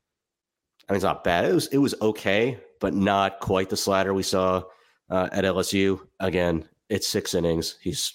not bad. It was okay, but not quite the slider we saw at LSU. Again, it's 6 innings. He's,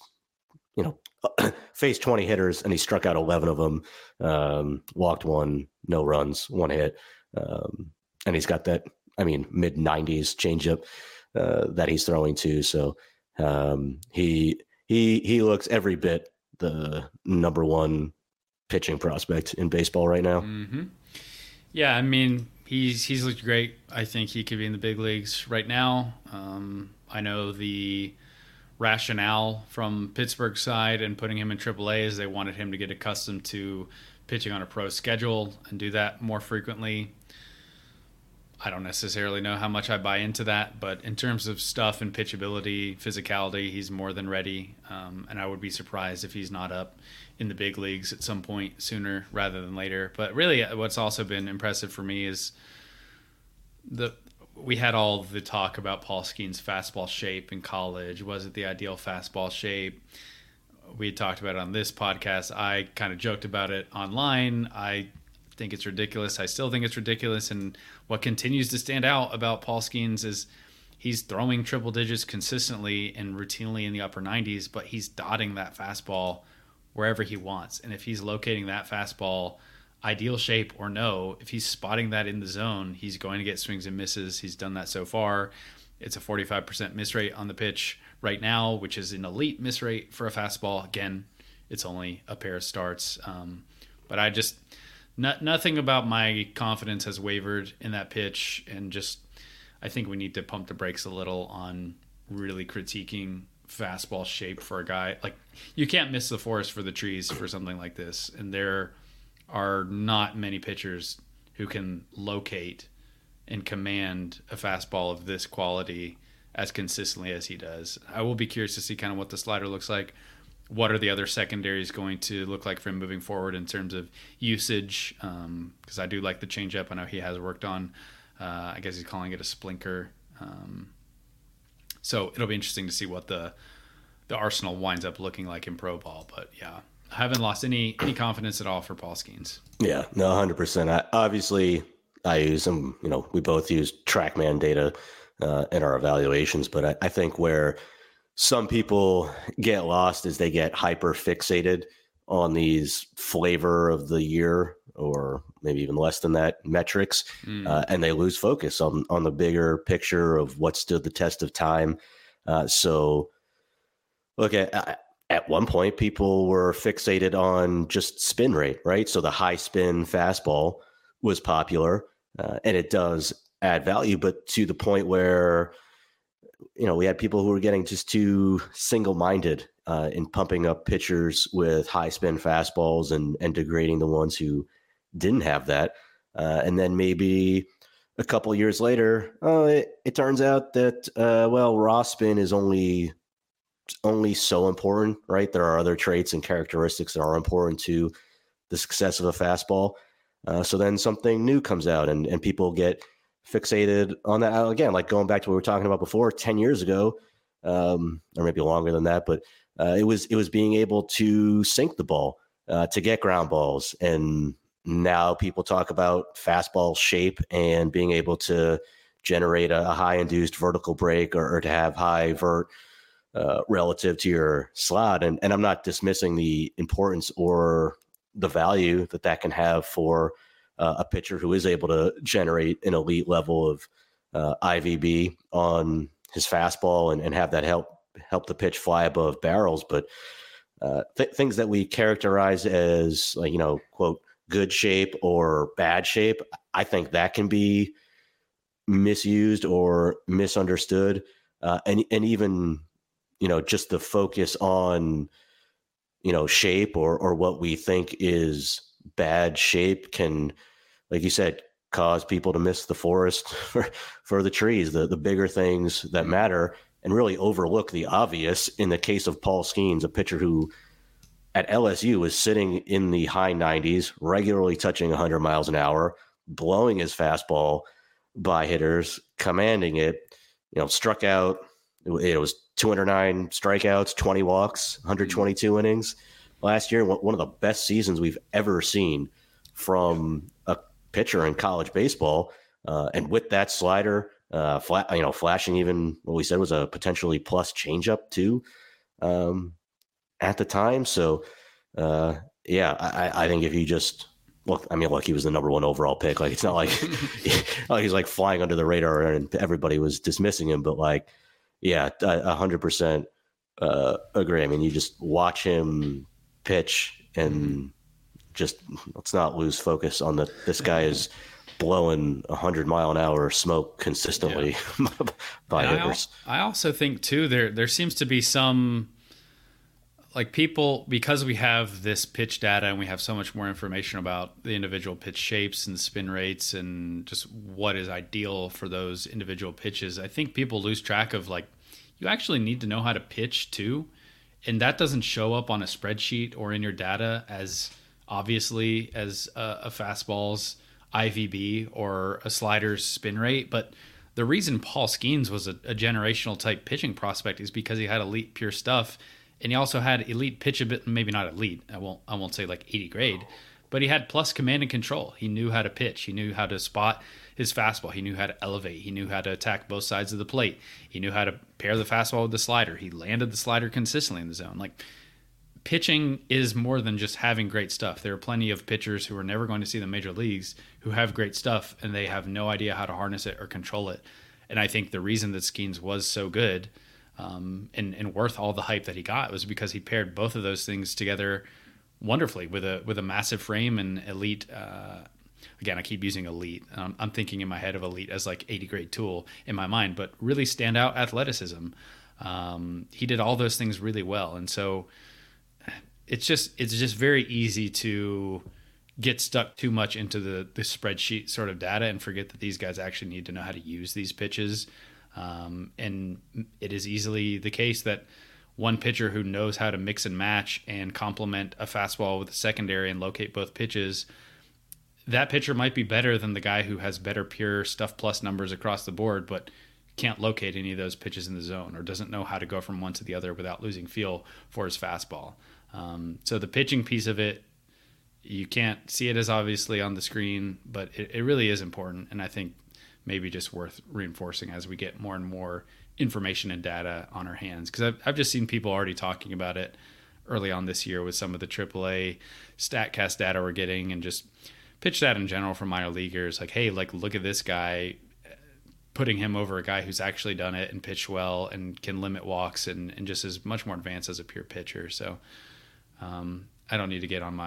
faced 20 hitters and he struck out 11 of them, walked 1, no runs, 1 hit. And he's got that, mid 90s changeup that he's throwing to. So he looks every bit the number 1 pitching prospect in baseball right now. Mm-hmm. Yeah, I mean, he's looked great. I think he could be in the big leagues right now. I know the rationale from Pittsburgh's side and putting him in AAA is they wanted him to get accustomed to pitching on a pro schedule and do that more frequently. I don't necessarily know how much I buy into that, but in terms of stuff and pitchability, physicality, he's more than ready. And I would be surprised if he's not up in the big leagues at some point sooner rather than later. But really, what's also been impressive for me is we had all the talk about Paul Skeens' fastball shape in college. Was it the ideal fastball shape? We talked about it on this podcast. I kind of joked about it online. I think it's ridiculous. I still think it's ridiculous. And what continues to stand out about Paul Skeens is he's throwing triple digits consistently and routinely in the upper 90s, but he's dotting that fastball wherever he wants. And if he's locating that fastball, ideal shape or no, if he's spotting that in the zone, he's going to get swings and misses. He's done that so far. It's a 45% miss rate on the pitch right now, which is an elite miss rate for a fastball. Again, it's only a pair of starts. But I just, nothing about my confidence has wavered in that pitch. And just, I think we need to pump the brakes a little on really critiquing fastball shape for a guy. Like, you can't miss the forest for the trees for something like this. And there are not many pitchers who can locate and command a fastball of this quality as consistently as he does. I will be curious to see kind of what the slider looks like. What are the other secondaries going to look like for him moving forward in terms of usage? Because I do like the changeup. I know he has worked on, I guess he's calling it a splinker. So it'll be interesting to see what the arsenal winds up looking like in pro ball. But yeah, I haven't lost any confidence at all for Paul Skeens. Yeah, no, 100%. I use them, we both use TrackMan data in our evaluations, but I think where some people get lost is they get hyper fixated on these flavor of the year or maybe even less than that metrics, and they lose focus on the bigger picture of what stood the test of time. So look, at one point, people were fixated on just spin rate, right? So the high spin fastball was popular, and it does add value, but to the point where, we had people who were getting just too single-minded in pumping up pitchers with high spin fastballs and degrading the ones who didn't have that. And then maybe a couple of years later, it turns out that, raw spin is only so important, right? There are other traits and characteristics that are important to the success of a fastball. So then something new comes out and people get fixated on that. Again, like going back to what we were talking about before, 10 years ago, or maybe longer than that, but it was being able to sink the ball, to get ground balls. And now people talk about fastball shape and being able to generate a high induced vertical break or to have high vert relative to your slot. And I'm not dismissing the importance or the value that can have for a pitcher who is able to generate an elite level of IVB on his fastball and have that help the pitch fly above barrels. But things that we characterize as, like, quote, good shape or bad shape, I think that can be misused or misunderstood. And even, just the focus on, shape or what we think is bad shape can, like you said, cause people to miss the forest for the trees, the bigger things that matter, and really overlook the obvious. In the case of Paul Skeens, a pitcher who at LSU was sitting in the high 90s, regularly touching 100 miles an hour, blowing his fastball by hitters, commanding it, struck out. It was 209 strikeouts, 20 walks, 122 innings last year. One of the best seasons we've ever seen from a pitcher in college baseball. And with that slider, flashing even what we said was a potentially plus changeup too at the time. So, I think if you just look, he was the number one overall pick. Like, it's not like he's like flying under the radar and everybody was dismissing him, but 100% agree. You just watch him pitch and just let's not lose focus on this guy is blowing 100-mile-an-hour smoke consistently by hitters. I also think too there seems to be some, like, people, because we have this pitch data and we have so much more information about the individual pitch shapes and spin rates and just what is ideal for those individual pitches. I think people lose track of, like, you actually need to know how to pitch too. And that doesn't show up on a spreadsheet or in your data as obviously as a fastball's IVB or a slider's spin rate. But the reason Paul Skeens was a generational type pitching prospect is because he had elite pure stuff. And he also had elite pitch a bit, maybe not elite. I won't say like 80 grade, but he had plus command and control. He knew how to pitch. He knew how to spot his fastball. He knew how to elevate. He knew how to attack both sides of the plate. He knew how to pair the fastball with the slider. He landed the slider consistently in the zone. Like, pitching is more than just having great stuff. There are plenty of pitchers who are never going to see the major leagues who have great stuff and they have no idea how to harness it or control it. And I think the reason that Skeens was so good and worth all the hype that he got was because he paired both of those things together wonderfully with a massive frame and elite. Again, I keep using elite. I'm thinking in my head of elite as like 80 grade tool in my mind, but really standout athleticism. He did all those things really well, and so it's just very easy to get stuck too much into the spreadsheet sort of data and forget that these guys actually need to know how to use these pitches. And it is easily the case that one pitcher who knows how to mix and match and complement a fastball with a secondary and locate both pitches, that pitcher might be better than the guy who has better pure stuff plus numbers across the board, but can't locate any of those pitches in the zone or doesn't know how to go from one to the other without losing feel for his fastball. So the pitching piece of it, you can't see it as obviously on the screen, but it really is important. And I think maybe just worth reinforcing as we get more and more information and data on our hands. Because I've just seen people already talking about it early on this year with some of the AAA StatCast data we're getting and just pitch that in general from minor leaguers. Like, hey, like, look at this guy, putting him over a guy who's actually done it and pitched well and can limit walks and just is much more advanced as a pure pitcher. So I don't need to get on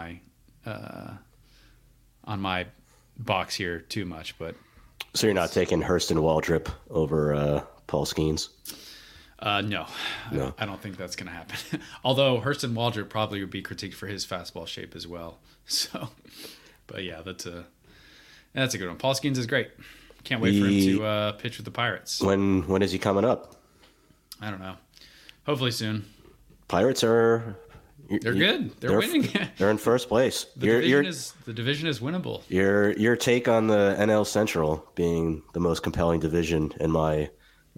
my box here too much, but. So you're not taking Hurston Waldrop over Paul Skeens? No. I don't think that's going to happen. Although Hurston Waldrop probably would be critiqued for his fastball shape as well. So, but yeah, that's a good one. Paul Skeens is great. Can't wait for him to pitch with the Pirates. When is he coming up? I don't know. Hopefully soon. Pirates are... They're good. They're winning. They're in first place. The division is winnable. Your take on the NL Central being the most compelling division in my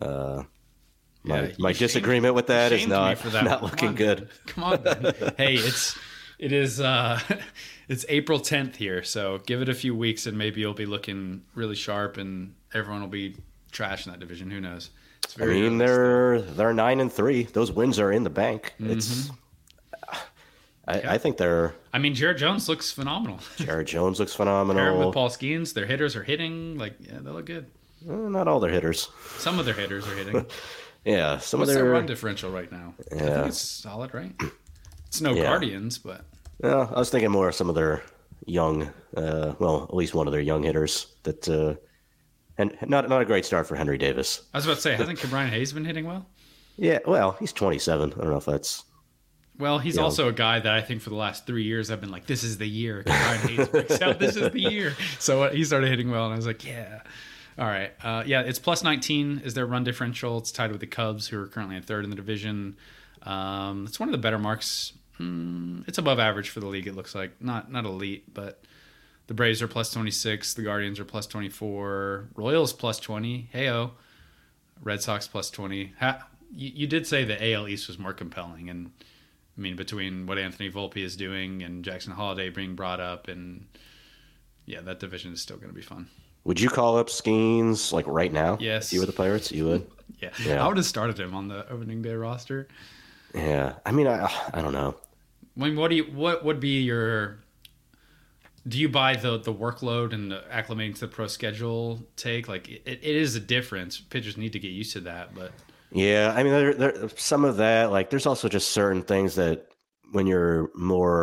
disagreement with that is not looking good. Come on, man. Hey, it is it's April 10th here, so give it a few weeks and maybe you'll be looking really sharp and everyone will be trash in that division. Who knows? I mean, they're 9-3. Those wins are in the bank. Mm-hmm. I think they're... I mean, Jared Jones looks phenomenal. Jared Jones looks phenomenal. Pair him with Paul Skeens. Their hitters are hitting. Like, yeah, they look good. Not all their hitters. Some of their hitters are hitting. Yeah. What's their run differential right now? Yeah. I think it's solid, right? It's no Guardians, but... Yeah, I was thinking more of some of their young... at least one of their young hitters that... and not a great start for Henry Davis. I was about to say, hasn't Brian Hayes been hitting well? Yeah, well, he's 27. I don't know if that's... Well, he's also a guy that I think for the last 3 years I've been like, this is the year. Brian Hayes breaks out. This is the year. So he started hitting well, and I was like, yeah. All right. It's plus 19 is their run differential. It's tied with the Cubs, who are currently in third in the division. It's one of the better marks. It's above average for the league, it looks like. Not elite, but the Braves are plus 26. The Guardians are plus 24. Royals plus 20. Hey-oh. Red Sox plus 20. You did say the AL East was more compelling, and... I mean, between what Anthony Volpe is doing and Jackson Holiday being brought up, and yeah, that division is still going to be fun. Would you call up Skeens like right now? Yes. If you were the Pirates, you would? Yeah. I would have started him on the opening day roster. Yeah. I mean, I don't know. I mean, what would be your... Do you buy the workload and the acclimating to the pro schedule take? Like, it is a difference. Pitchers need to get used to that, but... Yeah, I mean, there some of that. Like, there's also just certain things that when you're more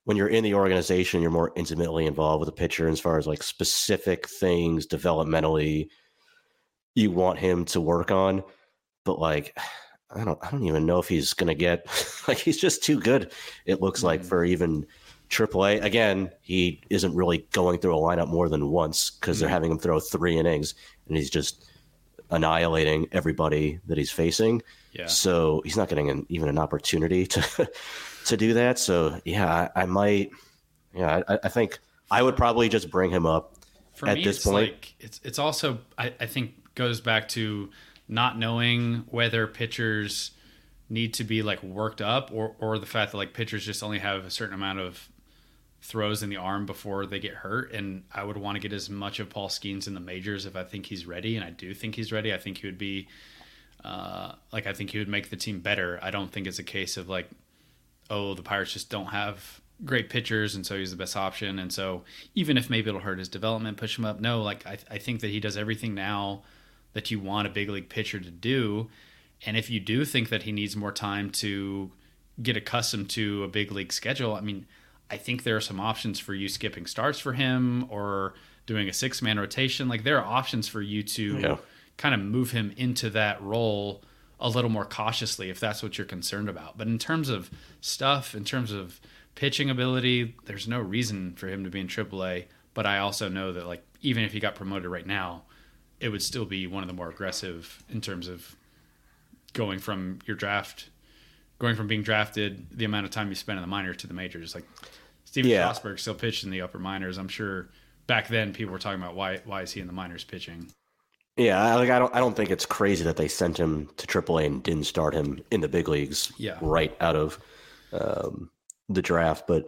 when you're in the organization, you're more intimately involved with the pitcher as far as like specific things developmentally you want him to work on. But like, I don't even know if he's gonna get like he's just too good. It looks like for even AAA. Again, he isn't really going through a lineup more than once because they're having him throw 3 innings, and he's just annihilating everybody that he's facing. Yeah. So he's not getting even an opportunity to do that. So yeah, I might. Yeah, I think I would probably just bring him up for at me, this it's point. like it's also I think goes back to not knowing whether pitchers need to be like worked up or the fact that like pitchers just only have a certain amount of throws in the arm before they get hurt. And I would want to get as much of Paul Skeens in the majors if I think he's ready. And I do think he's ready. I think he would be I think he would make the team better. I don't think it's a case of like, oh, the Pirates just don't have great pitchers and so he's the best option. And so even if maybe it'll hurt his development, push him up. No, like I think that he does everything now that you want a big league pitcher to do. And if you do think that he needs more time to get accustomed to a big league schedule, I mean, I think there are some options for you skipping starts for him or doing a 6-man rotation. Like there are options for you to kind of move him into that role a little more cautiously if that's what you're concerned about. But in terms of stuff, in terms of pitching ability, there's no reason for him to be in AAA. But I also know that like even if he got promoted right now, it would still be one of the more aggressive in terms of going from being drafted, the amount of time you spend in the minors to the majors. Like Steven Strasburg still pitched in the upper minors. I'm sure back then people were talking about why is he in the minors pitching? Yeah, I don't think it's crazy that they sent him to AAA and didn't start him in the big leagues right out of the draft. But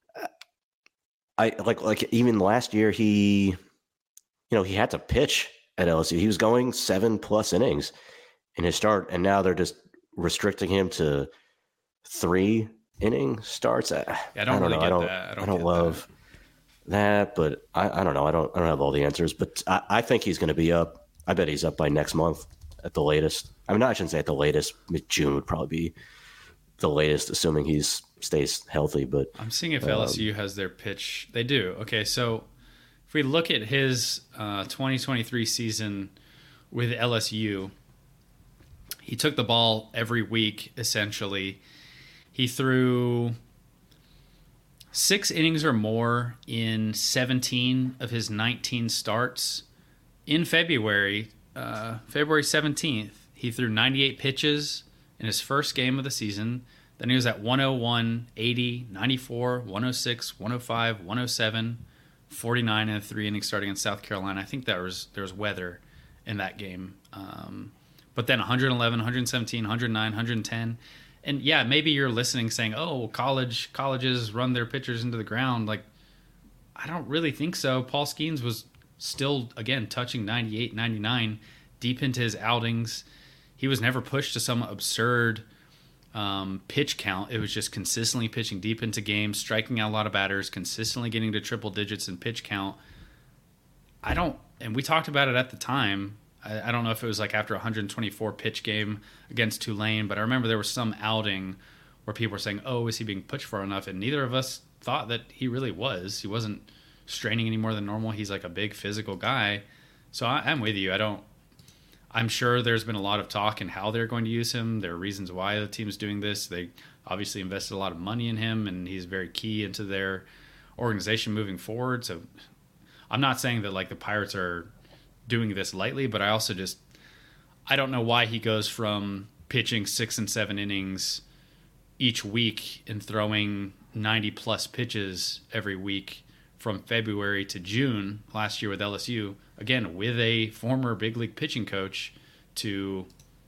I like even last year he had to pitch at LSU. He was going 7+ innings in his start, and now they're just restricting him to 3 inning starts. I don't know. I don't love that, but I don't know. I don't have all the answers, but I think he's going to be up. I bet he's up by next month at the latest. I mean, I shouldn't say at the latest. June would probably be the latest, assuming he stays healthy. But I'm seeing if LSU has their pitch. They do. Okay, so if we look at his 2023 season with LSU, he took the ball every week, essentially. He threw 6 innings or more in 17 of his 19 starts. In February 17th, he threw 98 pitches in his first game of the season. Then he was at 101, 80, 94, 106, 105, 107, 49 in a 3 innings starting in South Carolina. I think there was weather in that game. But then 111, 117, 109, 110. And yeah, maybe you're listening saying, oh, colleges run their pitchers into the ground. Like, I don't really think so. Paul Skeens was still, again, touching 98, 99 deep into his outings. He was never pushed to some absurd pitch count. It was just consistently pitching deep into games, striking out a lot of batters, consistently getting to triple digits in pitch count. And we talked about it at the time. I don't know if it was like after a 124 pitch game against Tulane, but I remember there was some outing where people were saying, oh, is he being pushed far enough? And neither of us thought that he really was. He wasn't straining any more than normal. He's like a big physical guy. So I'm with you. I'm sure there's been a lot of talk in how they're going to use him. There are reasons why the team's doing this. They obviously invested a lot of money in him, and he's very key into their organization moving forward. So I'm not saying that like the Pirates are doing this lightly, but I don't know why he goes from pitching 6 and 7 innings each week and throwing 90 plus pitches every week from February to June last year with LSU, again, with a former big league pitching coach, to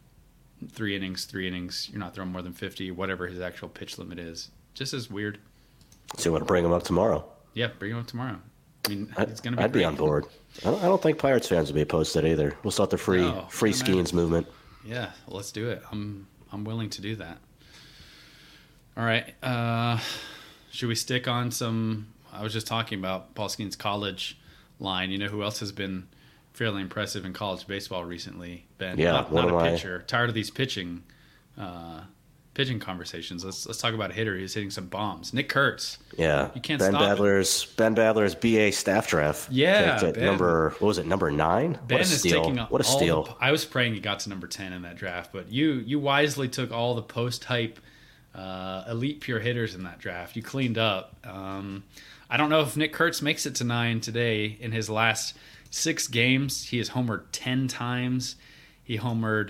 3 innings. You're not throwing more than 50, whatever his actual pitch limit is. Just as weird. So you want to bring him up tomorrow? Yeah, bring him up tomorrow. I mean, it's going to be I'd great. be on board. I don't think Pirates fans will be opposed to that either. We'll start the free Skeens movement. Yeah, let's do it. I'm willing to do that. All right. Should we stick on some? I was just talking about Paul Skeens' college line. You know who else has been fairly impressive in college baseball recently? Ben, yeah, not a pitcher. Tired of these pitching pitching conversations. Let's talk about a hitter who's hitting some bombs. Nick Kurtz. Yeah, You can't Ben stop Badler's BA staff draft. Yeah, picked at number, what was it, number 9? Ben What a is steal! taking What a steal! I was praying he got to number 10 in that draft, but you wisely took all the post-hype elite pure hitters in that draft. You cleaned up. I don't know if Nick Kurtz makes it to 9 today. In his last 6 games, he has homered 10 times. He homered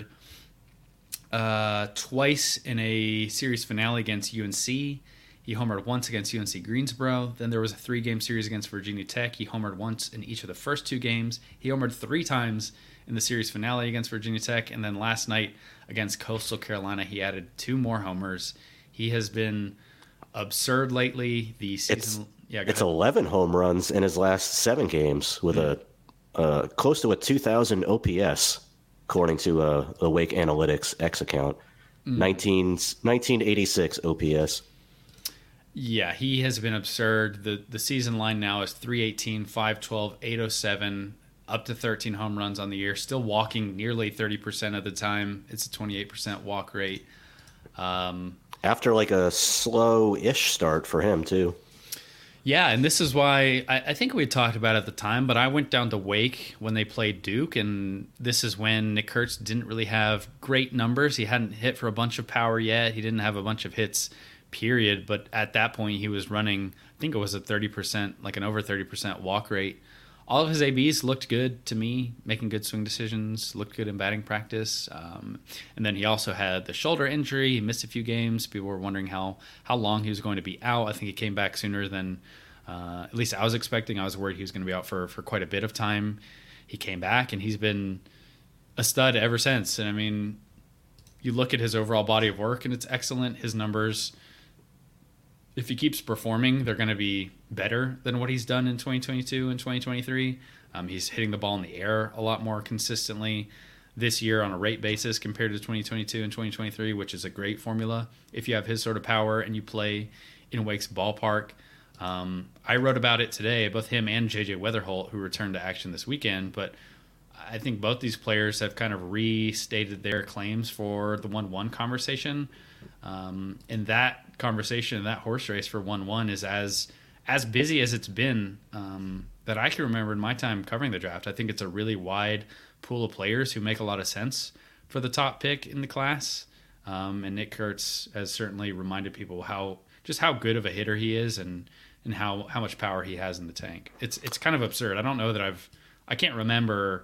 twice in a series finale against UNC. He homered once against UNC Greensboro. Then there was a 3-game series against Virginia Tech. He homered once in each of the first 2 games. He homered 3 times in the series finale against Virginia Tech. And then last night against Coastal Carolina, he added 2 more homers. He has been absurd lately. The season, it's 11 home runs in his last 7 games with a close to a 2,000 OPS, according to a Wake Analytics X account. 1986 OPS. Yeah, he has been absurd. The season line now is 318, 512, 807, up to 13 home runs on the year. Still walking nearly 30% of the time. It's a 28% walk rate. After like a slow-ish start for him, too. Yeah, and this is why I think we talked about it at the time, but I went down to Wake when they played Duke, and this is when Nick Kurtz didn't really have great numbers. He hadn't hit for a bunch of power yet. He didn't have a bunch of hits, period. But at that point, he was running, I think it was a 30%, like an over 30% walk rate. All of his ABs looked good to me, making good swing decisions, looked good in batting practice. And then he also had the shoulder injury. He missed a few games. People were wondering how long he was going to be out. I think he came back sooner than at least I was expecting. I was worried he was going to be out for quite a bit of time. He came back, and he's been a stud ever since. And, I mean, you look at his overall body of work, and it's excellent. His numbers, if he keeps performing, they're going to be better than what he's done in 2022 and 2023. He's hitting the ball in the air a lot more consistently this year on a rate basis compared to 2022 and 2023, which is a great formula. If you have his sort of power and you play in Wake's ballpark. I wrote about it today, both him and JJ Weatherholt, who returned to action this weekend, but I think both these players have kind of restated their claims for the 1-1 conversation. And that conversation, that horse race for 1-1 is as busy as it's been that I can remember in my time covering the draft. I think it's a really wide pool of players who make a lot of sense for the top pick in the class. And Nick Kurtz has certainly reminded people how good of a hitter he is and how much power he has in the tank. It's kind of absurd. I don't know that I can't remember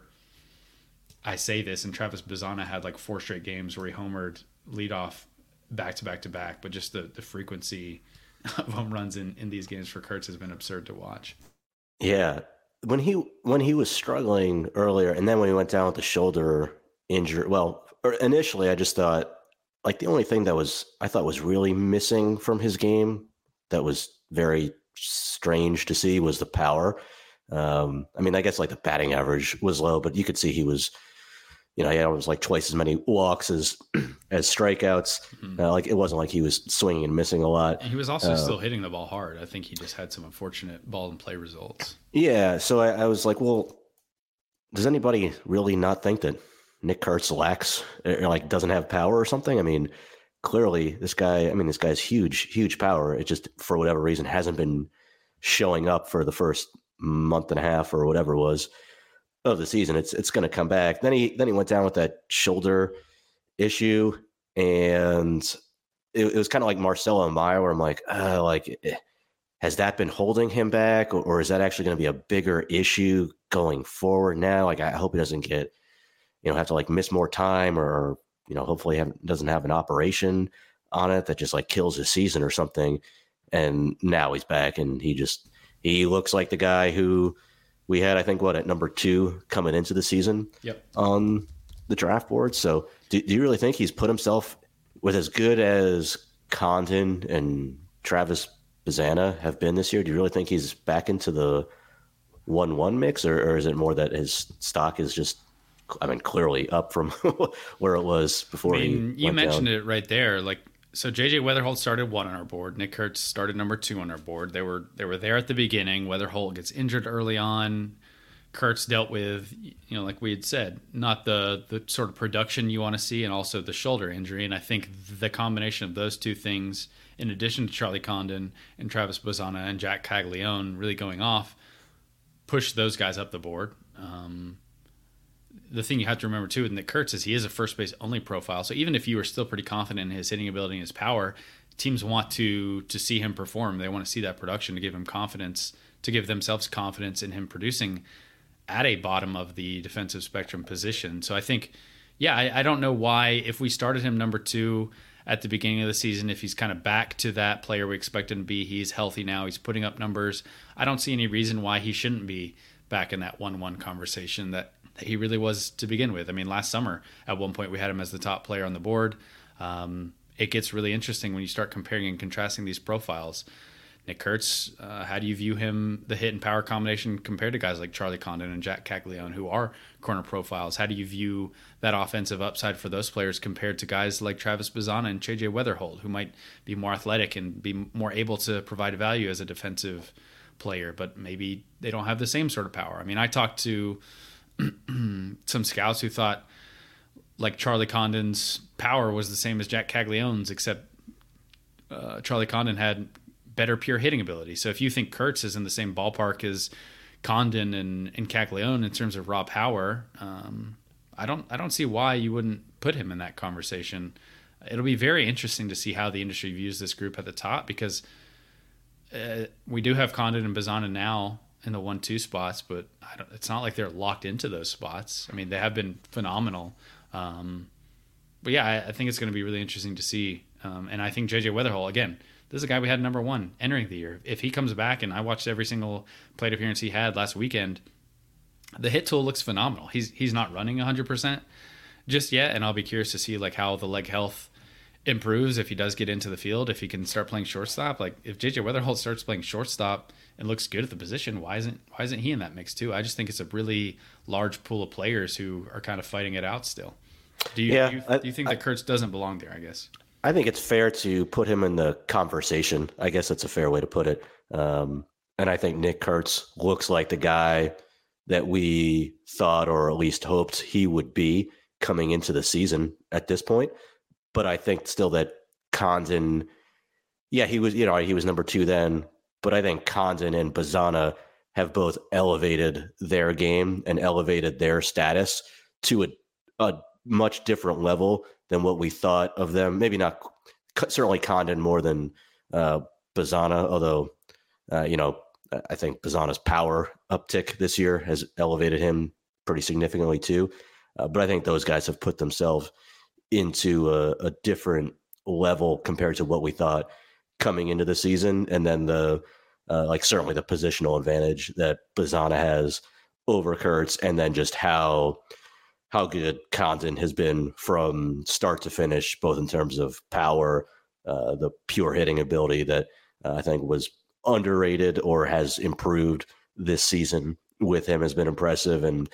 I say this, and Travis Bazzana had like 4 straight games where he homered leadoff back to back to back, but just the frequency of home runs in these games for Kurtz has been absurd to watch. Yeah. When he was struggling earlier, and then when he went down with the shoulder injury, initially I just thought, like, the only thing I thought was really missing from his game that was very strange to see was the power. I mean, I guess like the batting average was low, but you could see he was, he had almost like twice as many walks as strikeouts. Mm-hmm. Like, it wasn't like he was swinging and missing a lot. And he was also still hitting the ball hard. I think he just had some unfortunate ball and play results. Yeah. So I was like, well, does anybody really not think that Nick Kurtz lacks, or like doesn't have power or something? I mean, clearly this guy's huge power. It just, for whatever reason, hasn't been showing up for the first month and a half or whatever it was of the season. It's going to come back. Then he went down with that shoulder issue, and it was kind of like Marcelo Meyer, where I'm like, has that been holding him back, or is that actually going to be a bigger issue going forward now? Like, I hope he doesn't get, have to like miss more time, or hopefully doesn't have an operation on it that just like kills his season or something. And now he's back, and he looks like the guy who we had, I think, at number 2 coming into the season. Yep. On the draft board. So do you really think he's put himself, with as good as Condon and Travis Bazzana have been this year, do you really think he's back into the 1-1 mix, or is it more that his stock is just, clearly up from where it was before you mentioned it right there. Like, so JJ Weatherholt started 1 on our board. Nick Kurtz started number 2 on our board. They were there at the beginning. Weatherholt gets injured early on, Kurtz dealt with, like we had said, not the sort of production you want to see, and also the shoulder injury. And I think the combination of those two things, in addition to Charlie Condon and Travis Bazzana and Jack Caglione really going off, pushed those guys up the board. The thing you have to remember too with Nick Kurtz is he is a first base only profile. So even if you were still pretty confident in his hitting ability and his power, teams want to see him perform. They want to see that production to give him confidence, to give themselves confidence in him producing at a bottom of the defensive spectrum position. So I think, I don't know why, if we started him number 2 at the beginning of the season, if he's kind of back to that player we expect him to be, he's healthy now, he's putting up numbers. I don't see any reason why he shouldn't be back in that 1-1 conversation that he really was to begin with. I mean, last summer, at one point, we had him as the top player on the board. It gets really interesting when you start comparing and contrasting these profiles. Nick Kurtz, how do you view him, the hit and power combination, compared to guys like Charlie Condon and Jack Caglione, who are corner profiles? How do you view that offensive upside for those players compared to guys like Travis Bazzana and JJ Weatherhold, who might be more athletic and be more able to provide value as a defensive player, but maybe they don't have the same sort of power? I mean, I talked to some scouts who thought like Charlie Condon's power was the same as Jack Caglione's, except Charlie Condon had better pure hitting ability. So if you think Kurtz is in the same ballpark as Condon and Caglione in terms of raw power, I don't see why you wouldn't put him in that conversation. It'll be very interesting to see how the industry views this group at the top, because we do have Condon and Bazzana now in the 1-2 spots, but it's not like they're locked into those spots. I mean, they have been phenomenal. But yeah, I think it's going to be really interesting to see. And I think JJ Weatherhold, again, this is a guy we had number 1 entering the year. If he comes back, and I watched every single plate appearance he had last weekend, the hit tool looks phenomenal. He's not running 100% just yet, and I'll be curious to see like how the leg health improves if he does get into the field, if he can start playing shortstop. Like if JJ Weatherhold starts playing shortstop and looks good at the position, why isn't he in that mix too? I just think it's a really large pool of players who are kind of fighting it out still. Do you think that Kurtz doesn't belong there, I guess? I think it's fair to put him in the conversation. I guess that's a fair way to put it. And I think Nick Kurtz looks like the guy that we thought, or at least hoped he would be coming into the season at this point. But I think still that Condon, he was number 2 then, but I think Condon and Bazzana have both elevated their game and elevated their status to a much different level than what we thought of them. Maybe not, certainly Condon more than Bazzana, although, I think Bazzana's power uptick this year has elevated him pretty significantly too. But I think those guys have put themselves into a different level compared to what we thought coming into the season. And then certainly the positional advantage that Bazzana has over Kurtz, and then just how good Condon has been from start to finish, both in terms of power, the pure hitting ability that I think was underrated or has improved this season with him has been impressive. And,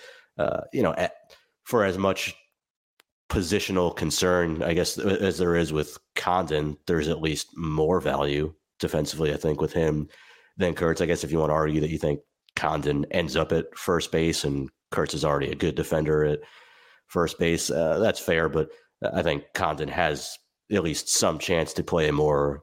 for as much positional concern, I guess, as there is with Condon, there's at least more value defensively, I think, with him than Kurtz. I guess if you want to argue that you think Condon ends up at first base and Kurtz is already a good defender at first base, that's fair. But I think Condon has at least some chance to play a more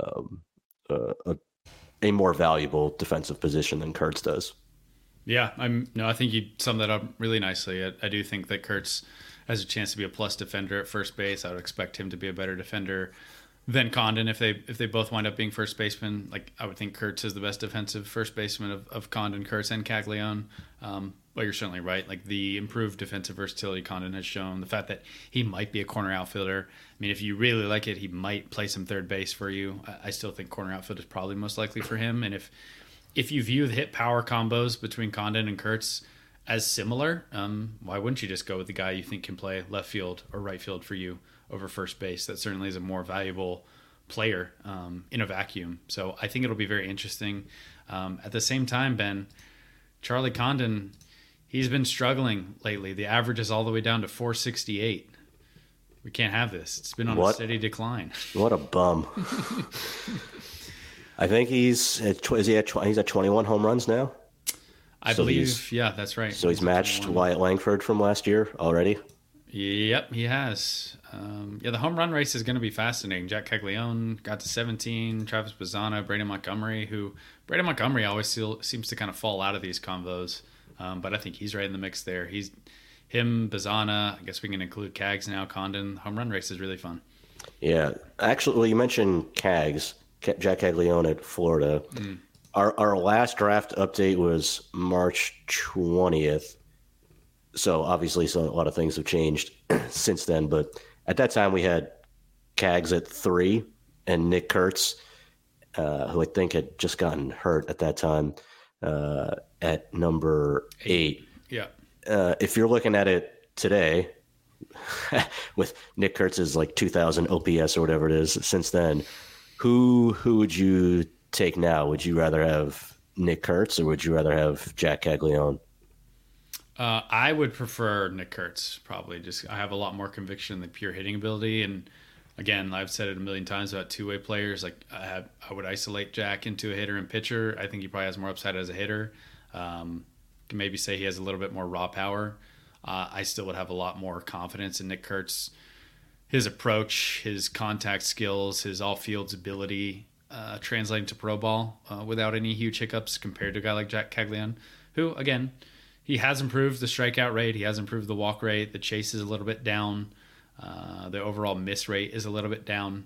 valuable defensive position than Kurtz does. Yeah, I think you summed that up really nicely. I do think that Kurtz has a chance to be a plus defender at first base. I would expect him to be a better defender than Condon if they both wind up being first basemen. Like, I would think Kurtz is the best defensive first baseman of Condon, Kurtz, and Caglione. But you're certainly right. Like, the improved defensive versatility Condon has shown, the fact that he might be a corner outfielder. I mean, if you really like it, he might play some third base for you. I still think corner outfield is probably most likely for him. And if you view the hit power combos between Condon and Kurtz as similar, why wouldn't you just go with the guy you think can play left field or right field for you over first base? That certainly is a more valuable player in a vacuum. So I think it'll be very interesting. At the same time, Ben, Charlie Condon, he's been struggling lately. The average is all the way down to 468. We can't have this. It's been on a steady decline. What a bum. I think he's at 21 home runs now. I believe, yeah, that's right. So he's matched Wyatt Langford from last year already? Yep, he has. Yeah, the home run race is going to be fascinating. Jack Caglione got to 17, Travis Bazzana, Brandon Montgomery always seems to kind of fall out of these convos, but I think he's right in the mix there. Bazzana, I guess we can include Cags now, Condon. Home run race is really fun. Yeah. Actually, well, you mentioned Cags, Jack Caglione at Florida. Our last draft update was March 20th. So obviously, a lot of things have changed since then. But at that time, we had Cags at 3 and Nick Kurtz, who I think had just gotten hurt at that time, at number 8. Yeah. If you're looking at it today, with Nick Kurtz's like 2,000 OPS or whatever it is since then, who would you take now? Would you rather have Nick Kurtz or would you rather have Jack Caglione? I would prefer Nick Kurtz, probably. Just I have a lot more conviction in the pure hitting ability, and again, I've said it a million times about two-way players. Like I would isolate Jack into a hitter and pitcher. I think he probably has more upside as a hitter. Can maybe say he has a little bit more raw power. I still would have a lot more confidence in Nick Kurtz. His approach, his contact skills, his all-fields ability, translating to pro ball without any huge hiccups compared to a guy like Jack Caglione, who, again, he has improved the strikeout rate. He has improved the walk rate. The chase is a little bit down. The overall miss rate is a little bit down.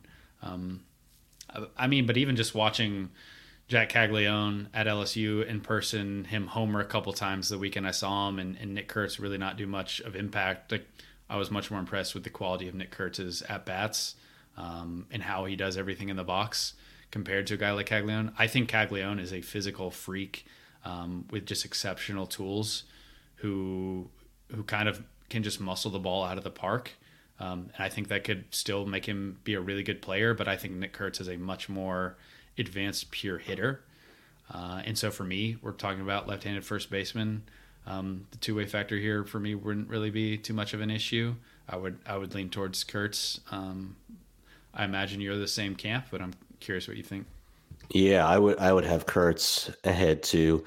But even just watching Jack Caglione at LSU in person, him homer a couple times the weekend I saw him, and Nick Kurtz really not do much of impact. Like I was much more impressed with the quality of Nick Kurtz's at-bats and how he does everything in the box compared to a guy like Caglione. I think Caglione is a physical freak with just exceptional tools who kind of can just muscle the ball out of the park. And I think that could still make him be a really good player, but I think Nick Kurtz is a much more advanced pure hitter. And so for me, we're talking about left-handed first baseman. The two-way factor here for me wouldn't really be too much of an issue. I would lean towards Kurtz. I imagine you're the same camp, but I'm curious what you think. Yeah, I would have Kurtz ahead too.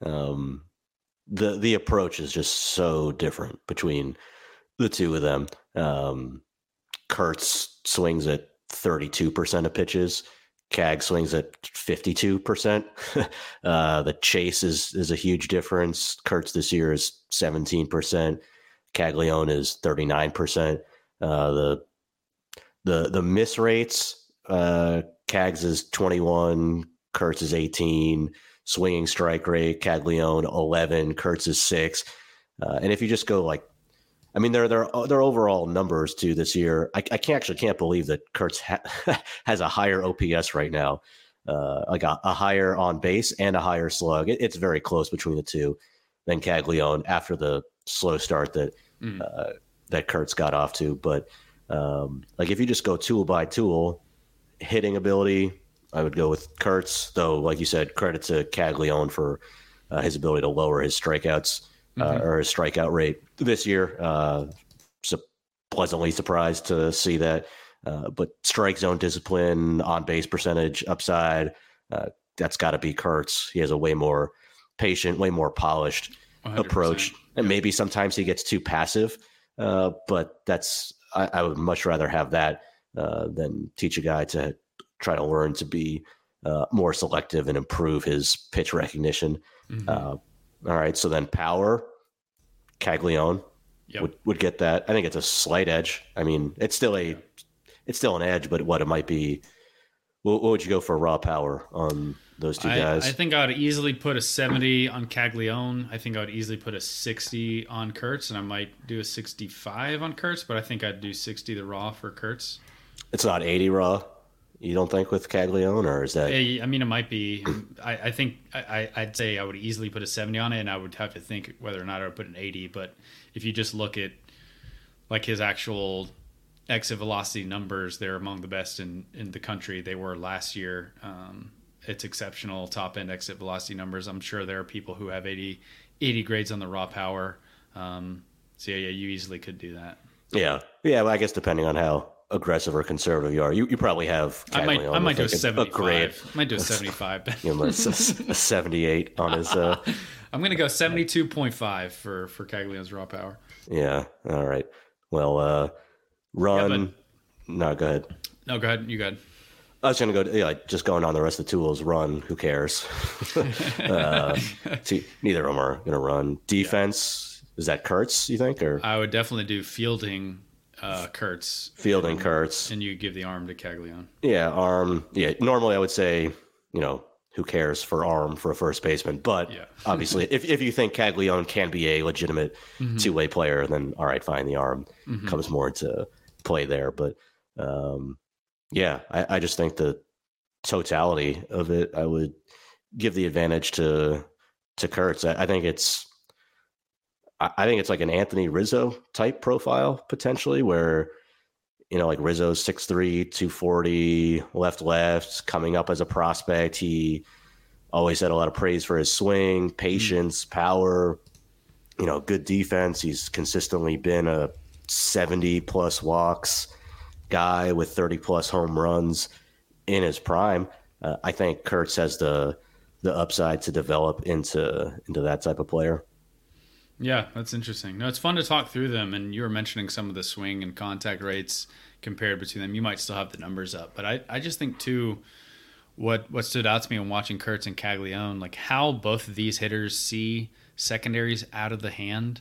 The approach is just so different between the two of them. Kurtz swings at 32% of pitches. Cag swings at 52%. The chase is a huge difference. Kurtz this year is 17%. Caglione is 39%. The miss rates, Cags is 21, Kurtz is 18. Swinging strike rate, Caglione 11, Kurtz is 6. And if you just go their overall numbers too this year, I can't believe that Kurtz has a higher OPS right now, like a higher on base and a higher slug. It's very close between the two than Caglione after the slow start that Kurtz got off to. But if you just go tool by tool, hitting ability, I would go with Kurtz, though, like you said, credit to Caglione for his ability to lower his strikeouts or his strikeout rate this year. Pleasantly surprised to see that. But strike zone discipline, on base percentage, upside, that's got to be Kurtz. He has a way more patient, way more polished 100%. Approach. And maybe sometimes he gets too passive, but I would much rather have that than teach a guy to try to learn to be more selective and improve his pitch recognition. All right, so then power, Caglione would get that. I think it's a slight edge. I mean, it's still an edge, but it might be. What would you go for raw power on those two guys? I think I would easily put a 70 on Caglione. I think I would easily put a 60 on Kurtz, and I might do a 65 on Kurtz, but I think I'd do 60 the raw for Kurtz. It's not 80 raw. You don't think with Caglione, or is that? I mean, it might be. I think I'd say I would easily put a 70 on it, and I would have to think whether or not I would put an 80. But if you just look at like his actual exit velocity numbers, they're among the best in the country. They were last year. It's exceptional top end exit velocity numbers. I'm sure there are people who have 80 grades on the raw power. So yeah, you easily could do that. Yeah. Well, I guess depending on how aggressive or conservative you are, you probably have. I might do a 75. I might do a 75. A 78 on his I'm going to go 72.5 for Caglianone's raw power. Yeah. All right. Well, run. No, go ahead. No, go ahead. You go ahead. I was going to go, just going on the rest of the tools, run. Who cares? Neither of them are going to run. Defense, is that Kurtz, you think? Or I would definitely do fielding Kurtz. Fielding Kurtz. And you give the arm to Caglianone. Yeah, arm. Yeah, normally I would say, who cares for arm for a first baseman? But obviously, if you think Caglianone can be a legitimate two-way player, then all right, fine, the arm comes more into play there. But I just think the totality of it, I would give the advantage to Kurtz. I think it's like an Anthony Rizzo type profile potentially, where like Rizzo's 6'3", 240, left, coming up as a prospect. He always had a lot of praise for his swing, patience, power, good defense. He's consistently been a 70-plus walks guy with 30-plus home runs in his prime. I think Kurtz has the upside to develop into that type of player. Yeah, that's interesting. No, it's fun to talk through them, and you were mentioning some of the swing and contact rates compared between them. You might still have the numbers up, but I just think too, what stood out to me when watching Kurtz and Caglianone, like how both of these hitters see secondaries out of the hand.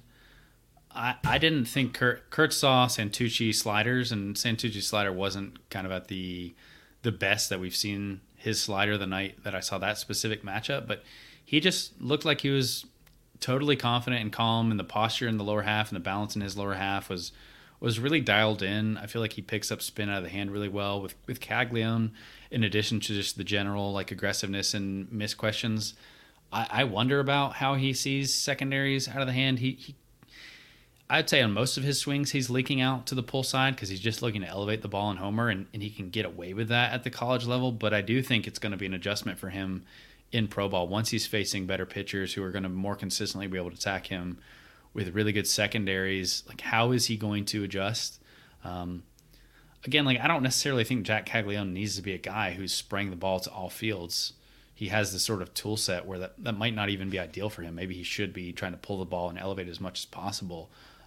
I didn't think Kurtz saw Santucci sliders, and Santucci's slider wasn't kind of at the best that we've seen his slider the night that I saw that specific matchup, but he just looked like he was totally confident and calm, and the posture in the lower half and the balance in his lower half was really dialed in. I feel like he picks up spin out of the hand really well with Caglianone, in addition to just the general like aggressiveness and missed questions. I wonder about how he sees secondaries out of the hand. I'd say on most of his swings, he's leaking out to the pull side because he's just looking to elevate the ball and homer, and he can get away with that at the college level. But I do think it's going to be an adjustment for him in pro ball once he's facing better pitchers who are going to more consistently be able to attack him with really good secondaries. Like, how is he going to adjust? Again, like I don't necessarily think Jack Caglianone needs to be a guy who's spraying the ball to all fields. He has this sort of tool set where that might not even be ideal for him. Maybe he should be trying to pull the ball and elevate as much as possible.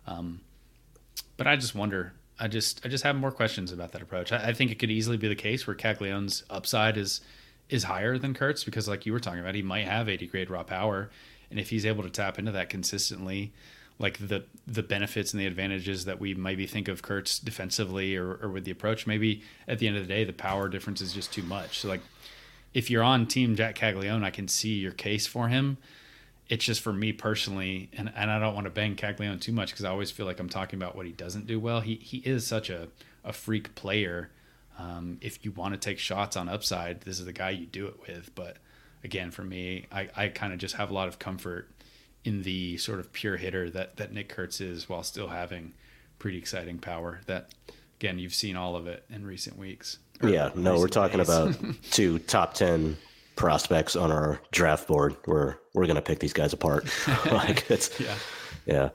But I just wonder. I just have more questions about that approach. I think it could easily be the case where Caglianone's upside is higher than Kurtz because, like you were talking about, he might have 80 grade raw power, and if he's able to tap into that consistently, like the benefits and the advantages that we maybe think of Kurtz defensively or with the approach, maybe at the end of the day the power difference is just too much. So like if you're on team Jack Caglianone, I can see your case for him. It's just for me personally, and I don't want to bang Caglianone too much because I always feel like I'm talking about what he doesn't do well. He is such a freak player. If you want to take shots on upside, this is the guy you do it with. But again, for me, I kind of just have a lot of comfort in the sort of pure hitter that Nick Kurtz is, while still having pretty exciting power that, again, you've seen all of it in recent weeks. Yeah, no, we're talking about two top 10 prospects on our draft board. We're going to pick these guys apart. Like it's yeah.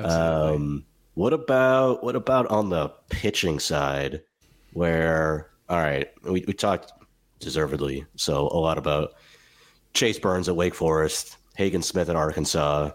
What about on the pitching side, where all right, we talked deservedly so a lot about Chase Burns at Wake Forest, Hagen Smith at Arkansas.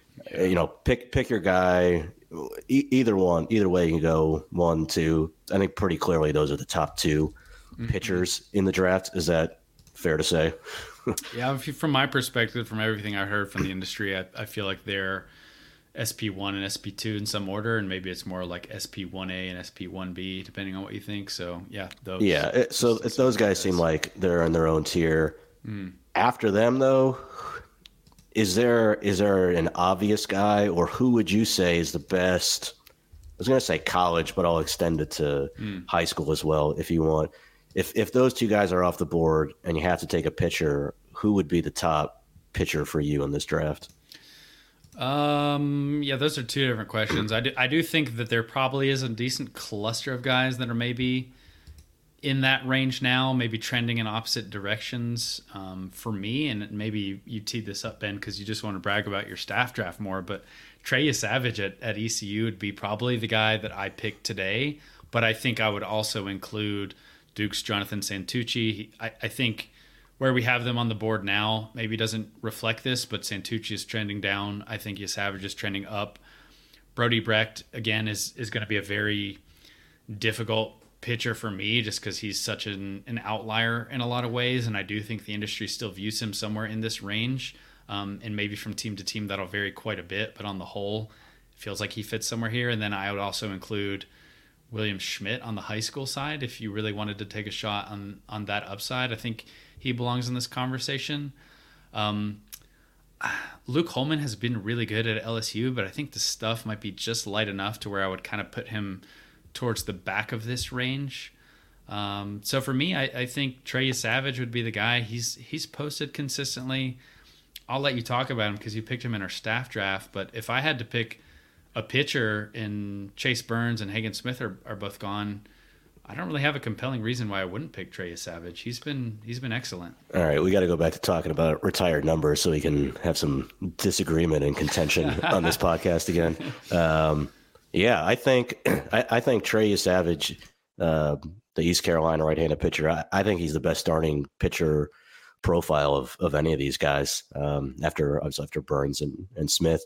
Pick your guy. Either way you can go 1, 2. I think pretty clearly those are the top 2 pitchers in the draft. Is that fair to say? Yeah, from my perspective, from everything I heard from the industry, I feel like they're SP1 and SP2 in some order, and maybe it's more like SP1A and SP1B, depending on what you think. So, yeah. Those guys seem like they're in their own tier. After them, though, is there an obvious guy, or who would you say is the best? I was going to say college, but I'll extend it to high school as well if you want. If those two guys are off the board and you have to take a pitcher, who would be the top pitcher for you in this draft? Those are two different questions. I do think that there probably is a decent cluster of guys that are maybe in that range now, maybe trending in opposite directions for me. And maybe you teed this up, Ben, because you just want to brag about your staff draft more. But Trey Savage at ECU would be probably the guy that I picked today. But I think I would also include Duke's Jonathan Santucci. I think where we have them on the board now maybe doesn't reflect this, but Santucci is trending down. I think Savage is trending up. Brody Brecht, again, is going to be a very difficult pitcher for me just because he's such an outlier in a lot of ways. And I do think the industry still views him somewhere in this range. And maybe from team to team, that'll vary quite a bit. But on the whole, it feels like he fits somewhere here. And then I would also include William Schmidt on the high school side. If you really wanted to take a shot on that upside, I think he belongs in this conversation. Luke Holman has been really good at LSU, but I think the stuff might be just light enough to where I would kind of put him towards the back of this range. So for me, I think Trey Savage would be the guy. He's posted consistently. I'll let you talk about him because you picked him in our staff draft. But if I had to pick a pitcher, and Chase Burns and Hagen Smith are both gone, I don't really have a compelling reason why I wouldn't pick Trey Savage. He's been excellent. All right, we got to go back to talking about retired numbers so we can have some disagreement and contention on this podcast again. Yeah, I think Trey Savage, the East Carolina right-handed pitcher, I think he's the best starting pitcher profile of any of these guys after Burns and Smith.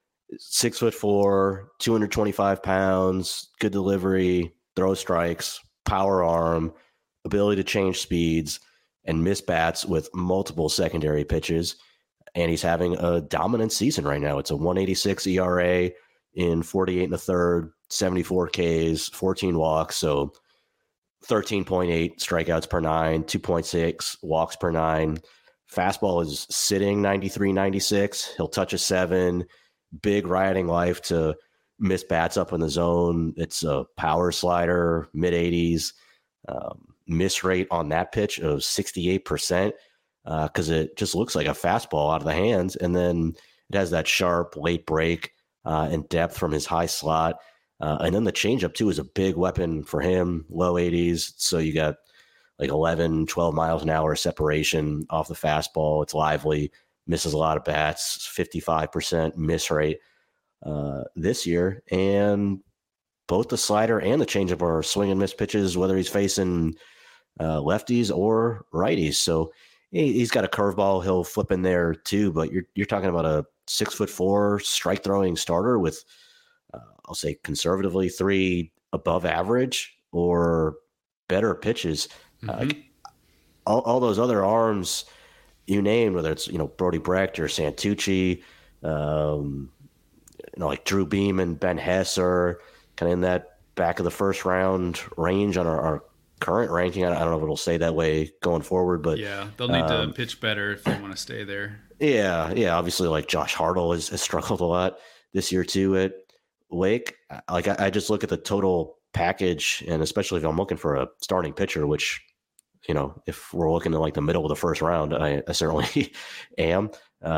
6'4", 225 pounds, good delivery, throw strikes, power arm, ability to change speeds, and miss bats with multiple secondary pitches. And he's having a dominant season right now. It's a 186 ERA in 48 and a third, 74 Ks, 14 walks. So 13.8 strikeouts per nine, 2.6 walks per nine. Fastball is sitting 93, 96. He'll touch a 7. Big riding life to miss bats up in the zone. It's a power slider, mid-80s. Miss rate on that pitch of 68% because it just looks like a fastball out of the hands. And then it has that sharp late break and depth from his high slot. And then the changeup, too, is a big weapon for him, low 80s. So you got like 11, 12 miles an hour separation off the fastball. It's lively, misses a lot of bats, 55% miss rate this year. And both the slider and the changeup are swing and miss pitches, whether he's facing lefties or righties. So he's got a curveball he'll flip in there too, but you're talking about a 6'4" strike throwing starter with I'll say conservatively 3 above average or better pitches. Mm-hmm. All those other arms you named, whether it's Brody Brecht or Santucci, like Drew Beam and Ben Hess are kind of in that back of the first round range on our current ranking. I don't know if it'll stay that way going forward, but yeah, they'll need to pitch better if they want to stay there. Yeah. Obviously, like Josh Hartle has struggled a lot this year too at Wake. Like I just look at the total package, and especially if I'm looking for a starting pitcher, which if we're looking at like the middle of the first round, I certainly am.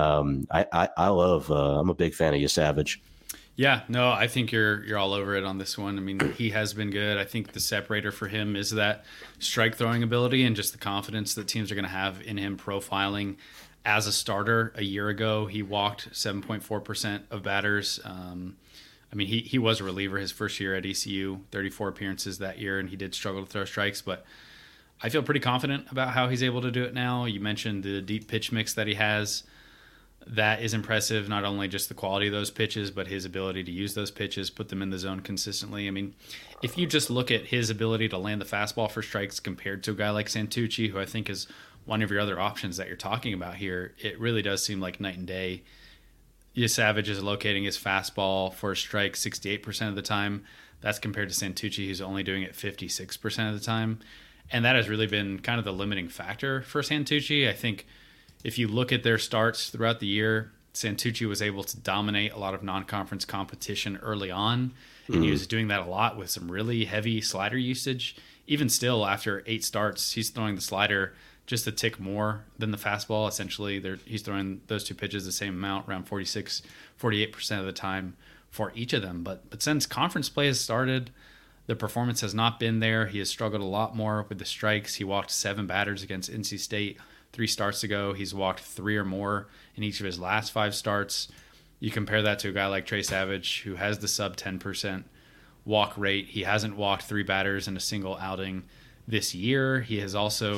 I love. I'm a big fan of Savage. Yeah, no, I think you're all over it on this one. I mean, he has been good. I think the separator for him is that strike throwing ability and just the confidence that teams are going to have in him profiling as a starter. A year ago, he walked 7.4% of batters. I mean, he was a reliever his first year at ECU, 34 appearances that year, and he did struggle to throw strikes, but I feel pretty confident about how he's able to do it now. You mentioned the deep pitch mix that he has. That is impressive, not only just the quality of those pitches, but his ability to use those pitches, put them in the zone consistently. I mean, if you just look at his ability to land the fastball for strikes compared to a guy like Santucci, who I think is one of your other options that you're talking about here, it really does seem like night and day. Savage is locating his fastball for a strike 68% of the time. That's compared to Santucci, who's only doing it 56% of the time. And that has really been kind of the limiting factor for Santucci. I think if you look at their starts throughout the year, Santucci was able to dominate a lot of non-conference competition early on, and he was doing that a lot with some really heavy slider usage. Even still, after 8 starts, he's throwing the slider just a tick more than the fastball. Essentially, he's throwing those two pitches the same amount, around 46, 48% of the time for each of them. But since conference play has started, the performance has not been there. He has struggled a lot more with the strikes. He walked 7 batters against NC State 3 starts ago. He's walked 3 or more in each of his last 5 starts. You compare that to a guy like Trey Savage, who has the sub 10% walk rate. He hasn't walked 3 batters in a single outing this year. He has also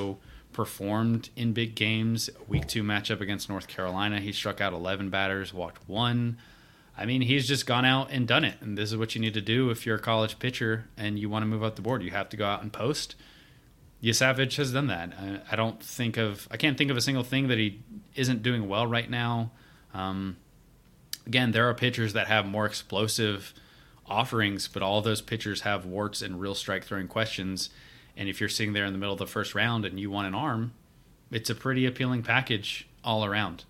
performed in big games. Week 2 matchup against North Carolina, he struck out 11 batters, walked 1. I mean, he's just gone out and done it. And this is what you need to do if you're a college pitcher and you want to move up the board. You have to go out and post. Savage has done that. I can't think of a single thing that he isn't doing well right now. Again, there are pitchers that have more explosive offerings, but all of those pitchers have warts and real strike throwing questions. And if you're sitting there in the middle of the first round and you want an arm, it's a pretty appealing package all around.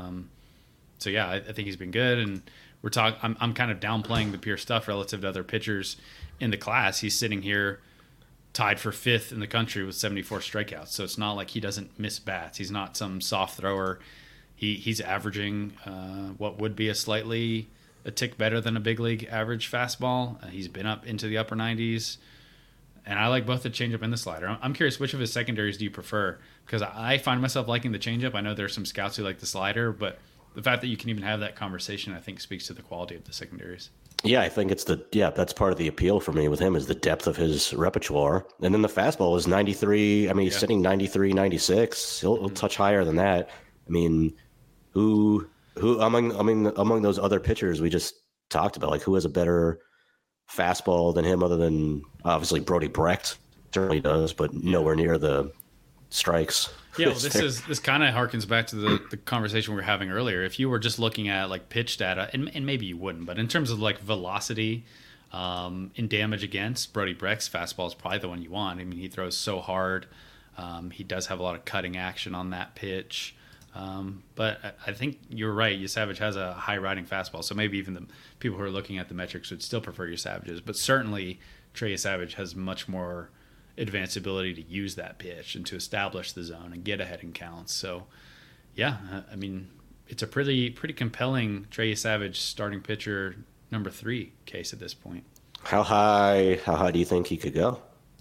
So yeah, I think he's been good. And I'm kind of downplaying the pure stuff relative to other pitchers in the class. He's sitting here tied for 5th in the country with 74 strikeouts. So it's not like he doesn't miss bats. He's not some soft thrower. He's averaging what would be a tick better than a big league average fastball. He's been up into the upper 90s. And I like both the changeup and the slider. I'm curious, which of his secondaries do you prefer? Because I find myself liking the changeup. I know there's some scouts who like the slider, but the fact that you can even have that conversation, I think, speaks to the quality of the secondaries. Yeah, I think that's part of the appeal for me with him is the depth of his repertoire. And then the fastball is 93. I mean, he's sitting 93, 96. He'll touch higher than that. I mean, who among those other pitchers we just talked about, like who has a better fastball than him other than obviously Brody Brecht certainly does, but nowhere near the strikes. Yeah, well, this kind of harkens back to the conversation we were having earlier. If you were just looking at like pitch data, and maybe you wouldn't, but in terms of like velocity in damage against, Brody Brecht's fastball is probably the one you want. I mean, he throws so hard. He does have a lot of cutting action on that pitch. But I think you're right. Savage has a high riding fastball, so maybe even the people who are looking at the metrics would still prefer Savage's. But certainly, Trey Savage has much more advanced ability to use that pitch and to establish the zone and get ahead in counts. So, yeah, I mean, it's a pretty compelling Trey Savage starting pitcher number 3 case at this point. How high do you think he could go?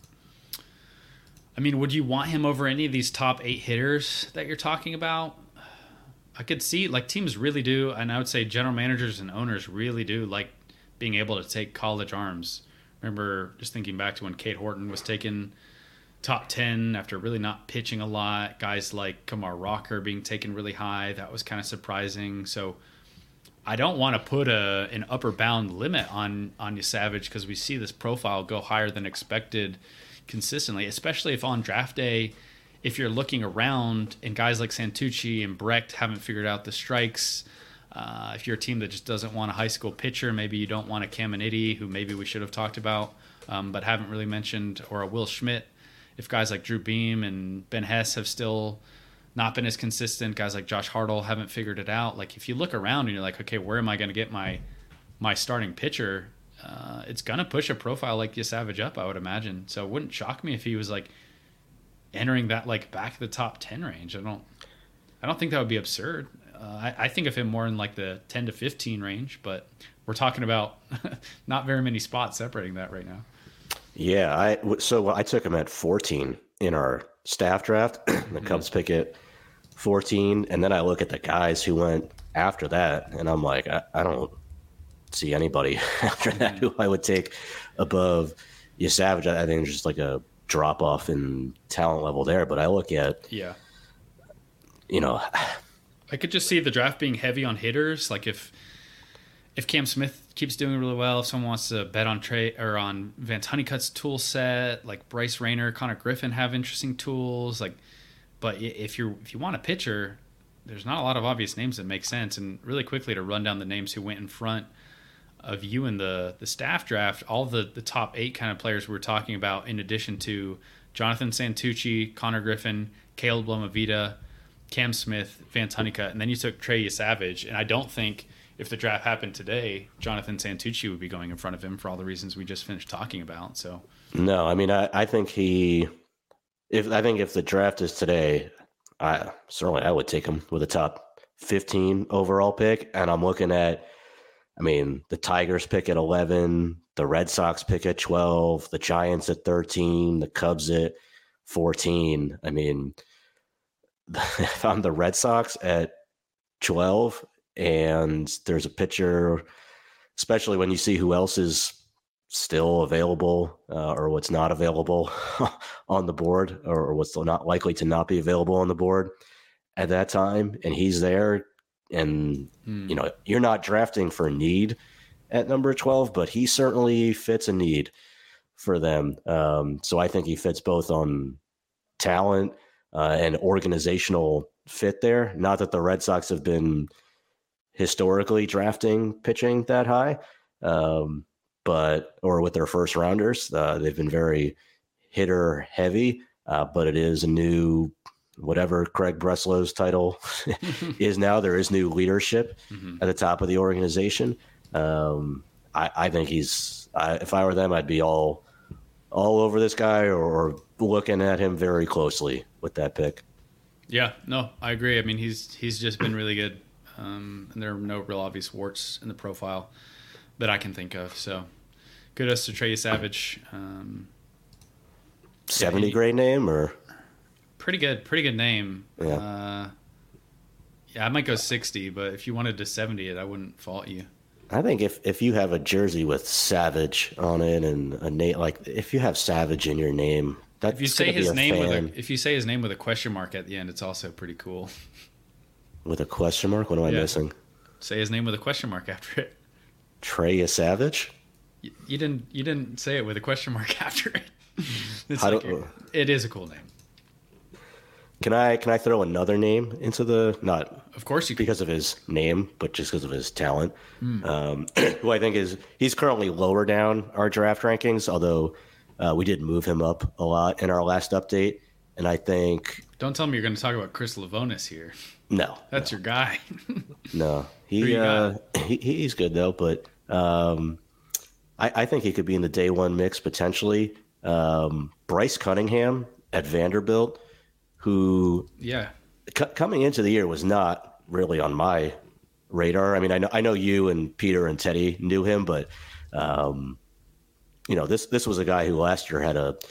I mean, would you want him over any of these top 8 hitters that you're talking about? I could see, like, teams really do, and I would say general managers and owners really do like being able to take college arms. Remember just thinking back to when Cade Horton was taken top 10 after really not pitching a lot. Guys like Kumar Rocker being taken really high. That was kind of surprising. So I don't want to put an upper bound limit on Savage because we see this profile go higher than expected consistently, especially if on draft day, if you're looking around and guys like Santucci and Brecht haven't figured out the strikes. If you're a team that just doesn't want a high school pitcher, maybe you don't want a Caminiti, who maybe we should have talked about, but haven't really mentioned, or a Will Schmidt. If guys like Drew Beam and Ben Hess have still not been as consistent, guys like Josh Hartle haven't figured it out. Like if you look around and you're like, okay, where am I going to get my starting pitcher? It's going to push a profile like Savage up, I would imagine. So it wouldn't shock me if he was like entering that like back of the top 10 range. I don't think that would be absurd. I think of him more in like the 10 to 15 range, but we're talking about not very many spots separating that right now. Yeah, I took him at 14 in our staff draft. The Cubs pick at 14, and then I look at the guys who went after that, and I'm like, I don't see anybody after that who I would take above Savage. I think there's just like a drop off in talent level there, but I look at I could just see the draft being heavy on hitters. Like if Cam Smith keeps doing really well, if someone wants to bet on Trey or on Vance Honeycutt's tool set, like Bryce Rayner, Connor Griffin have interesting tools. Like, but if you want a pitcher, there's not a lot of obvious names that make sense. And really quickly to run down the names who went in front of you in the staff draft, all the top 8 kind of players we were talking about, in addition to Jonathan Santucci, Connor Griffin, Caleb Lomavita, Cam Smith, Vance Honeycutt, and then you took Trey Savage. And I don't think if the draft happened today, Jonathan Santucci would be going in front of him for all the reasons we just finished talking about. So no, I mean, I think if the draft is today, I would take him with a top 15 overall pick. And I'm looking at, I mean, the Tigers pick at 11, the Red Sox pick at 12, the Giants at 13, the Cubs at 14. I mean, if I'm the Red Sox at 12 and there's a pitcher, especially when you see who else is still available or what's not available on the board, or what's not likely to not be available on the board at that time, and he's there, and you're not drafting for need at number 12, but he certainly fits a need for them. So I think he fits both on talent and organizational fit there. Not that the Red Sox have been historically drafting pitching that high, or with their first rounders, they've been very hitter heavy, but it is a new, whatever Craig Breslow's title is now, there is new leadership at the top of the organization. I think if I were them, I'd be all over this guy or looking at him very closely with that pick. Yeah, no, I agree. I mean, he's just been really good. And there are no real obvious warts in the profile that I can think of. So kudos to Trey Savage. 70 grade name or? Pretty good name. Yeah. I might go 60, but if you wanted to 70 it, I wouldn't fault you. I think if you have a jersey with Savage on it and a name, like if you have Savage in your name, that's if you say his name with a question mark at the end, it's also pretty cool. With a question mark? What am I missing? Say his name with a question mark after it. Trey Savage? You didn't say it with a question mark after it. It is a cool name. Can I throw another name into the, not of course you can, because of his name, but just because of his talent, who I think he's currently lower down our draft rankings, although we did move him up a lot in our last update. And I think... Don't tell me you're going to talk about Chris Livonis here. No. That's your guy. No. He's good, though, but I think he could be in the day one mix, potentially. Bryce Cunningham at Vanderbilt, who coming into the year was not really on my radar. I mean, I know you and Peter and Teddy knew him, but this was a guy who last year had a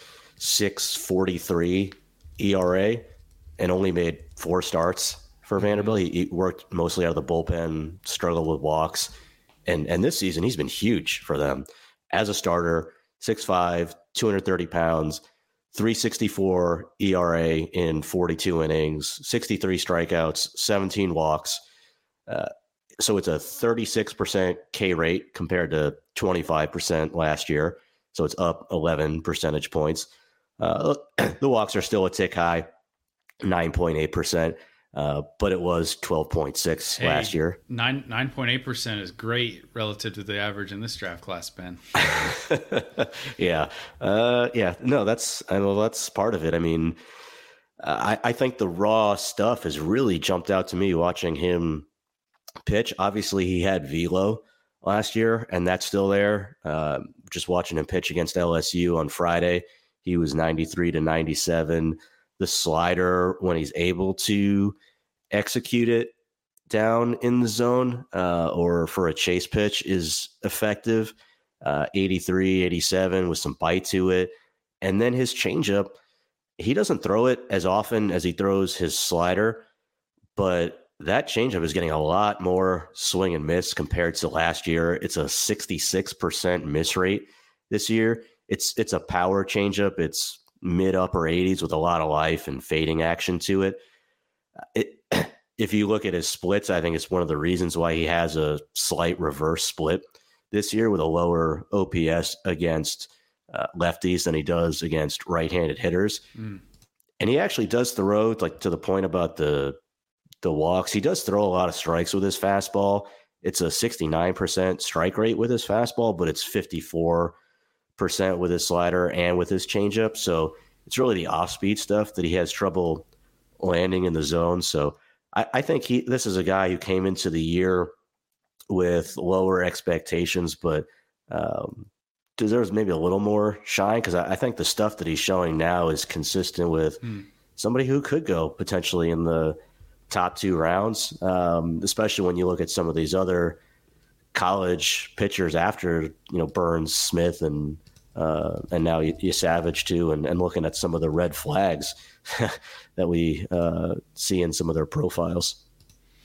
6.43 ERA and only made 4 starts for Vanderbilt. He worked mostly out of the bullpen, struggled with walks, and this season he's been huge for them as a starter. 6'5", 230 pounds. 3.64 ERA in 42 innings, 63 strikeouts, 17 walks. So it's a 36% K rate compared to 25% last year. So it's up 11 percentage points. The walks are still a tick high, 9.8%, but it was 12.6 last year. 9.8% is great relative to the average in this draft class, Ben. Yeah. No, that's part of it. I mean, I think the raw stuff has really jumped out to me watching him pitch. Obviously, he had velo last year, and that's still there. Just watching him pitch against LSU on Friday, he was 93 to 97. The slider, when he's able to execute it down in the zone or for a chase pitch, is effective. 83, 87 with some bite to it. And then his changeup, he doesn't throw it as often as he throws his slider, but that changeup is getting a lot more swing and miss compared to last year. It's a 66% miss rate this year. It's a power changeup. It's mid upper 80s with a lot of life and fading action to it. If you look at his splits, I think it's one of the reasons why he has a slight reverse split this year with a lower OPS against lefties than he does against right-handed hitters. And he actually does throw, like, to the point about the walks, he does throw a lot of strikes with his fastball. It's a 69% strike rate with his fastball, but it's 54% with his slider and with his changeup. So it's really the off-speed stuff that he has trouble landing in the zone. So I think this is a guy who came into the year with lower expectations, but deserves maybe a little more shine, because I think the stuff that he's showing now is consistent with somebody who could go potentially in the top 2 rounds, especially when you look at some of these other college pitchers after, Burns, Smith, and now you Savage too, and looking at some of the red flags that we see in some of their profiles.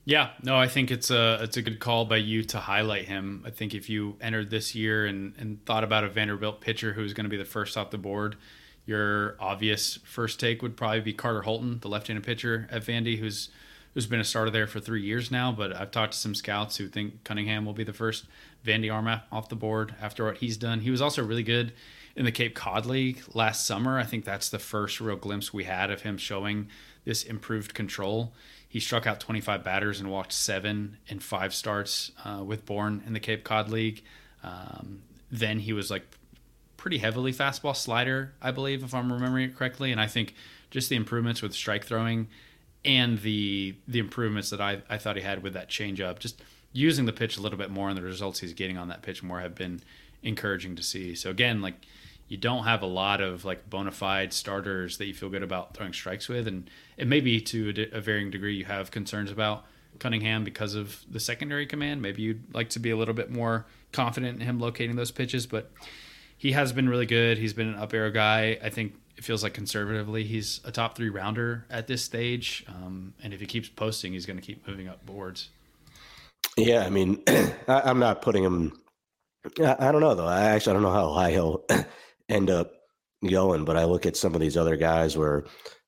Yeah, no, I think it's a good call by you to highlight him. I think if you entered this year and thought about a Vanderbilt pitcher who's going to be the first off the board, your obvious first take would probably be Carter Holton, the left-handed pitcher at Vandy, who's been a starter there for 3 years now. But I've talked to some scouts who think Cunningham will be the first Vandy arm off the board after what he's done. He was also really good in the Cape Cod League last summer. I think that's the first real glimpse we had of him showing this improved control. He struck out 25 batters and walked 7 in 5 starts with Bourne in the Cape Cod League. Then he was like pretty heavily fastball slider, I believe, if I'm remembering it correctly. And I think just the improvements with strike throwing and the improvements that I thought he had with that changeup, just using the pitch a little bit more and the results he's getting on that pitch more have been encouraging to see. So again, like, you don't have a lot of like bona fide starters that you feel good about throwing strikes with, and it may be to a varying degree you have concerns about Cunningham because of the secondary command. Maybe you'd like to be a little bit more confident in him locating those pitches, but he has been really good. He's been an up arrow guy. I think it feels like conservatively he's a top 3 rounder at this stage, and if he keeps posting, he's going to keep moving up boards. Yeah, I mean, I'm not putting him. I don't know though. I don't know how high he'll end up going, but I look at some of these other guys where,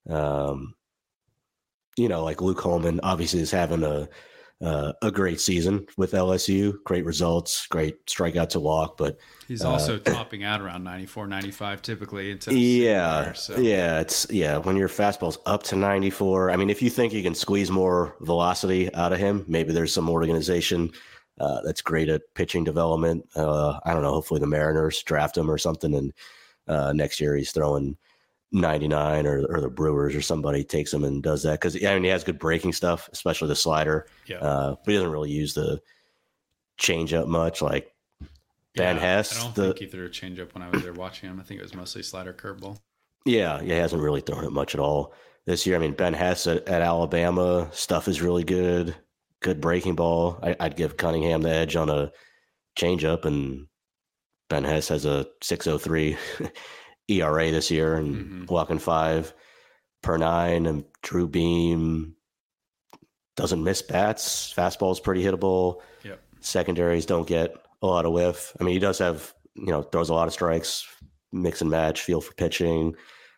like Luke Holman obviously is having a great season with LSU, great results, great strikeout to walk, but he's also topping out around 94, 95 typically. Yeah. When your fastball's up to 94, I mean, if you think you can squeeze more velocity out of him, maybe there's some organization that's great at pitching development. I don't know. Hopefully the Mariners draft him or something, and next year he's throwing 99, or the Brewers or somebody takes him and does that, because he has good breaking stuff, especially the slider. Yeah. But he doesn't really use the changeup much, like Ben Hess. I don't think he threw a changeup when I was there watching him. I think it was mostly slider curveball. Yeah, he hasn't really thrown it much at all this year. I mean, Ben Hess at Alabama, stuff is really good. Good breaking ball. I'd give Cunningham the edge on a changeup, and Ben Hess has a 6.03 ERA this year and walking 5 per 9. And Drew Beam doesn't miss bats. Fastball's pretty hittable. Yep. Secondaries don't get a lot of whiff. I mean, he does have, throws a lot of strikes, mix and match, feel for pitching.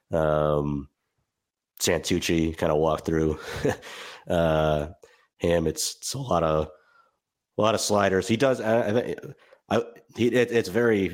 Santucci kind of walked through him. It's a lot of sliders. He does. It's very.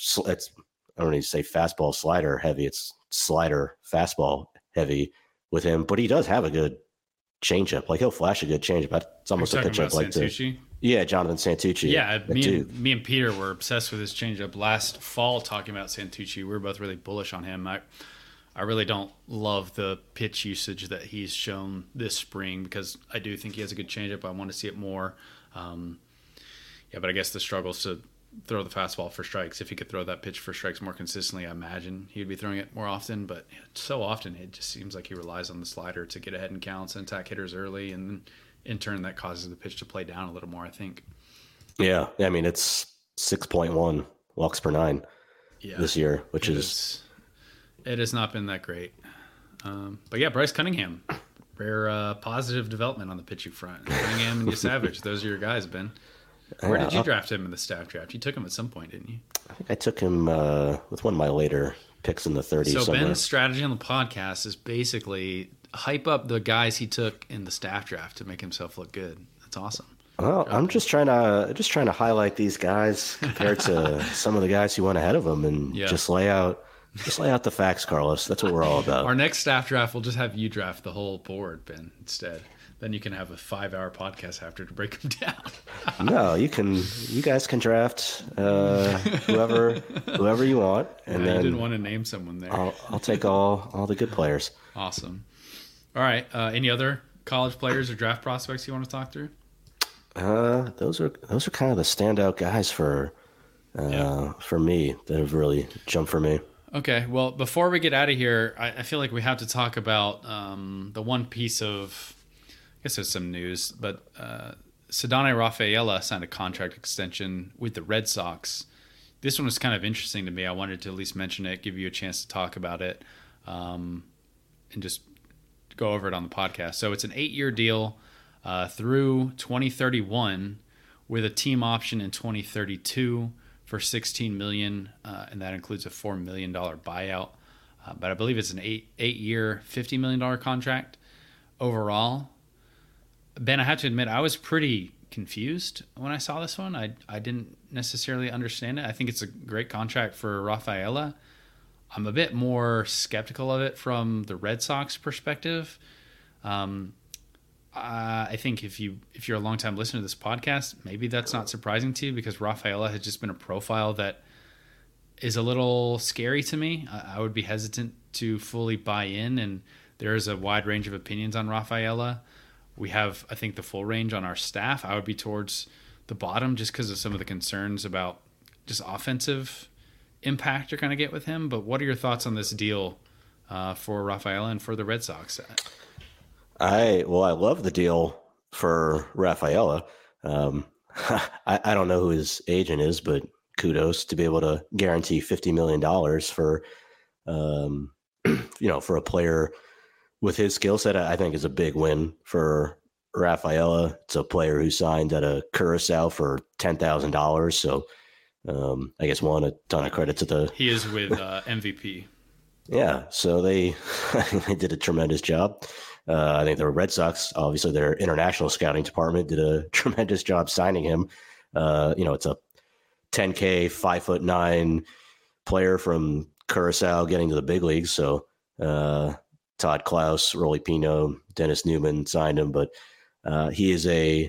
I don't need to say fastball slider heavy. It's slider fastball heavy with him, but he does have a good changeup. Like, he'll flash a good changeup. It's almost a pitch I'd like to. Yeah, Jonathan Santucci. Yeah, me and Peter were obsessed with his changeup last fall, talking about Santucci. We were both really bullish on him. I really don't love the pitch usage that he's shown this spring, because I do think he has a good changeup. I want to see it more. But I guess the struggle is to throw the fastball for strikes. If he could throw that pitch for strikes more consistently, I imagine he'd be throwing it more often. But so often it just seems like he relies on the slider to get ahead in counts and attack hitters early, and then in turn that causes the pitch to play down a little more, I think. Yeah, I mean, it's 6.1 walks per 9 this year, which is... It has not been that great. But yeah, Bryce Cunningham, rare positive development on the pitching front. Cunningham and Savage, those are your guys, Ben. Where did you draft him in the staff draft? You took him at some point, didn't you? I think I took him with one of my later picks in the 30s. So somewhere. Ben's strategy on the podcast is basically hype up the guys he took in the staff draft to make himself look good. That's awesome. Well, I'm just trying to highlight these guys compared to some of the guys who went ahead of them, and just lay out the facts, Carlos. That's what we're all about. Our next staff draft, we'll just have you draft the whole board, Ben, instead. Then you can have a 5-hour podcast after to break them down. No, you guys can draft whoever you want, and then you didn't want to name someone there. I'll take all the good players. Awesome. All right. Any other college players or draft prospects you want to talk through? Those are kind of the standout guys for me that have really jumped for me. Okay, well, before we get out of here, I feel like we have to talk about the one piece of, I guess there's some news, but Ceddanne Rafaela signed a contract extension with the Red Sox. This one was kind of interesting to me. I wanted to at least mention it, give you a chance to talk about it, and just go over it on the podcast. So it's an 8-year deal. through 2031 with a team option in 2032 for $16 million, and that includes a $4 million buyout. But I believe it's an eight-year, $50 million contract overall. Ben, I have to admit, I was pretty confused when I saw this one. I didn't necessarily understand it. I think it's a great contract for Rafaela. I'm a bit more skeptical of it from the Red Sox perspective. I think if you're a longtime listener to this podcast, maybe that's not surprising to you, because Rafaela has just been a profile that is a little scary to me. I would be hesitant to fully buy in, and there is a wide range of opinions on Rafaela. We have, I think, the full range on our staff. I would be towards the bottom just because of some of the concerns about just offensive impact you're going to get with him. But what are your thoughts on this deal for Rafaela and for the Red Sox? I love the deal for Rafaela. I don't know who his agent is, but kudos to be able to guarantee $50 million for, for a player with his skill set. I think is a big win for Rafaela. It's a player who signed at a Curacao for $10,000. So I guess a ton of credit to he is with MVP. Yeah. So they did a tremendous job. I think the Red Sox, obviously their international scouting department, did a tremendous job signing him. It's a 10K, 5'9" player from Curacao getting to the big leagues. So Todd Klaus, Rolly Pino, Dennis Newman signed him, but he is a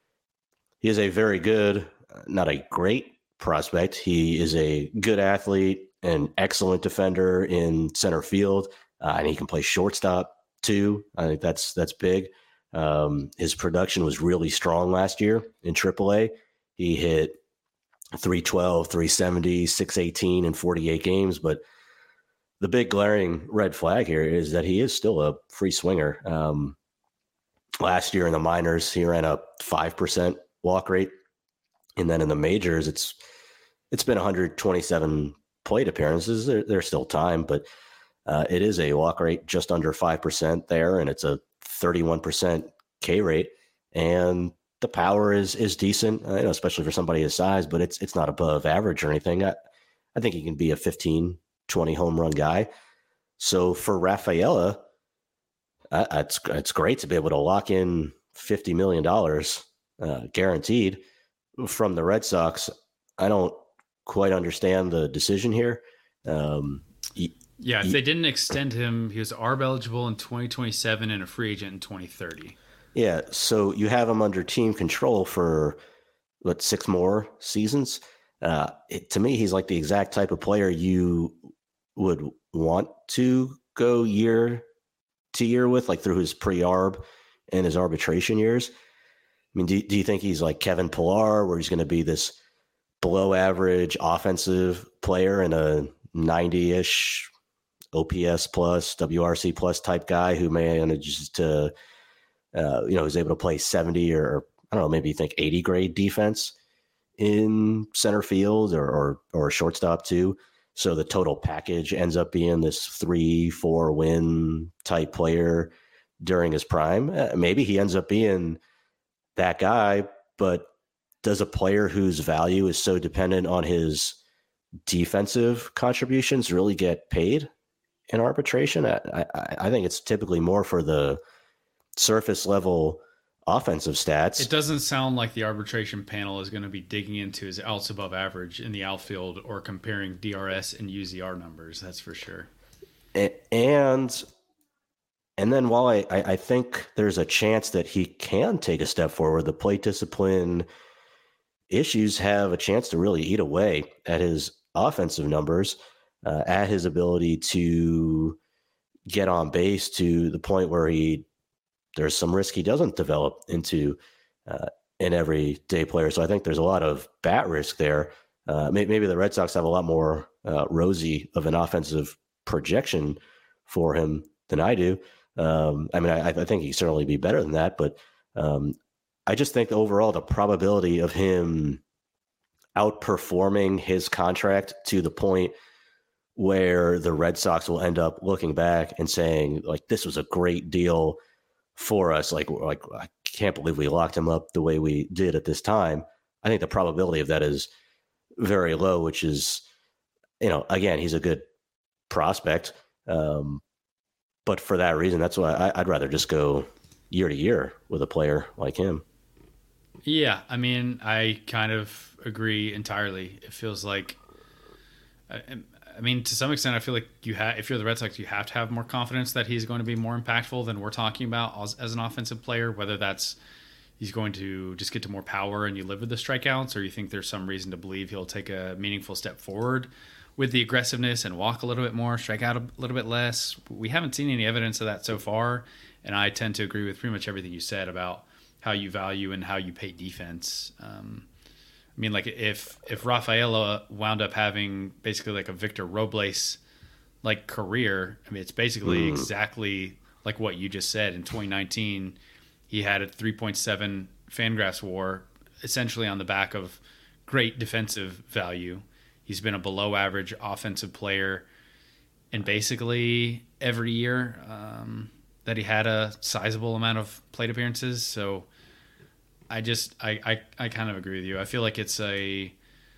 very good, not a great prospect. He is a good athlete, an excellent defender in center field, and he can play shortstop too. I think that's big. His production was really strong last year in AAA. He hit 312, 370, 618 in 48 games, but the big glaring red flag here is that he is still a free swinger. Last year in the minors, he ran a 5% walk rate. And then in the majors, it's been 127 plate appearances. There's still time, but it is a walk rate just under 5% there, and it's a 31% K rate. And the power is decent, especially for somebody his size, but it's not above average or anything. I think he can be a 15, 20 home run guy. So for Rafaela, it's great to be able to lock in $50 million guaranteed from the Red Sox. I don't quite understand the decision here. If they didn't extend him, he was ARB eligible in 2027 and a free agent in 2030. Yeah, so you have him under team control for, 6 more seasons? To me, he's like the exact type of player you would want to go year to year with, like through his pre-ARB and his arbitration years. I mean, do you think he's like Kevin Pillar, where he's going to be this below average offensive player and a 90-ish OPS plus, WRC plus type guy who manages to, is able to play 70 or I don't know, maybe you think 80 grade defense in center field or shortstop too. So the total package ends up being this 3-4 win type player during his prime. Maybe he ends up being that guy, but does a player whose value is so dependent on his defensive contributions really get paid in arbitration? I think it's typically more for the surface level offensive stats. It doesn't sound like the arbitration panel is going to be digging into his outs above average in the outfield or comparing DRS and UZR numbers. That's for sure. And then while I think there's a chance that he can take a step forward, the plate discipline issues have a chance to really eat away at his offensive numbers, at his ability to get on base to the point where there's some risk he doesn't develop into an everyday player. So I think there's a lot of bat risk there. Maybe the Red Sox have a lot more rosy of an offensive projection for him than I do. I think he'd certainly be better than that, but I just think overall the probability of him outperforming his contract to the point where the Red Sox will end up looking back and saying, like, this was a great deal for us. Like can't believe we locked him up the way we did at this time. I think the probability of that is very low, which is, again, he's a good prospect. But for that reason, that's why I'd rather just go year to year with a player like him. Yeah, I mean, I kind of agree entirely. It feels like, I mean, to some extent, I feel like if you're the Red Sox, you have to have more confidence that he's going to be more impactful than we're talking about as an offensive player, whether that's he's going to just get to more power and you live with the strikeouts, or you think there's some reason to believe he'll take a meaningful step forward with the aggressiveness and walk a little bit more, strike out a little bit less. We haven't seen any evidence of that so far, and I tend to agree with pretty much everything you said about how you value and how you pay defense. I mean, like if Rafaela wound up having basically like a Victor Robles like career, I mean, it's basically exactly like what you just said. In 2019, he had a 3.7 Fangraphs WAR, essentially on the back of great defensive value. He's been a below average offensive player, and basically every year that he had a sizable amount of plate appearances. So I kind of agree with you. I feel like it's a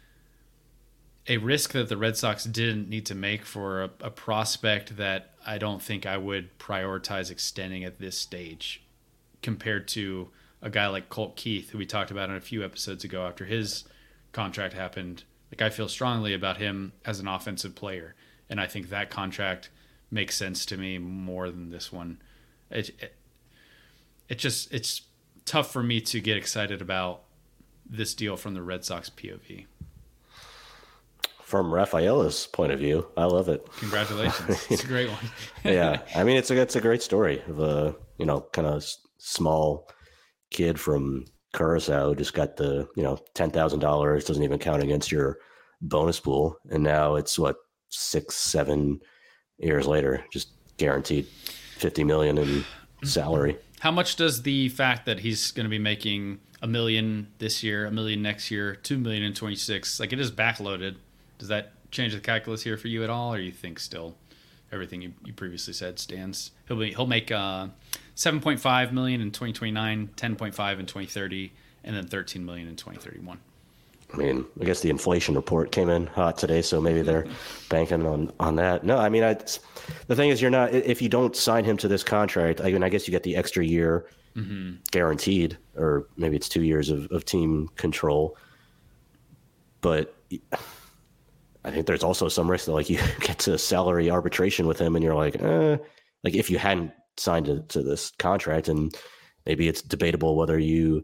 risk that the Red Sox didn't need to make for a prospect that I don't think I would prioritize extending at this stage compared to a guy like Colt Keith, who we talked about in a few episodes ago after his contract happened. Like, I feel strongly about him as an offensive player, and I think that contract makes sense to me more than this one. It's tough for me to get excited about this deal from the Red Sox POV. From Rafaela's point of view, I love it. Congratulations. It's a great one. Yeah. I mean, it's a great story of a, kind of small kid from Curacao who just got the, $10,000, doesn't even count against your bonus pool. And now it's 6-7 years later, just guaranteed $50 million in salary. How much does the fact that he's going to be making $1 million this year, $1 million next year, $2 million in 26, like, it is backloaded? Does that change the calculus here for you at all, or you think still everything you previously said stands? He'll make $7.5 million in 2029, $10.5 in 2030, and then $13 million in 2031. I mean, I guess the inflation report came in hot today, so maybe they're banking on that. No, I mean, the thing is, if you don't sign him to this contract, I mean, I guess you get the extra year guaranteed, or maybe it's 2 years of team control. But I think there's also some risk that, like, you get to salary arbitration with him and you're like if you hadn't signed to this contract, and maybe it's debatable whether you,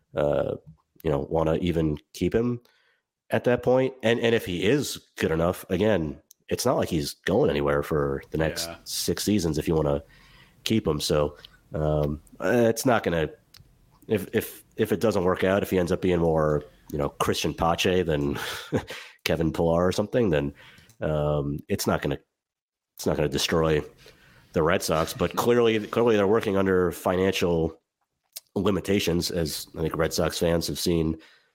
want to even keep him at that point. And if he is good enough, again, it's not like he's going anywhere for the next 6 seasons if you want to keep him. So it's not going to, if it doesn't work out, if he ends up being more, Christian Pache than Kevin Pillar or something, then it's not going to destroy the Red Sox. But clearly they're working under financial limitations, as I think Red Sox fans have seen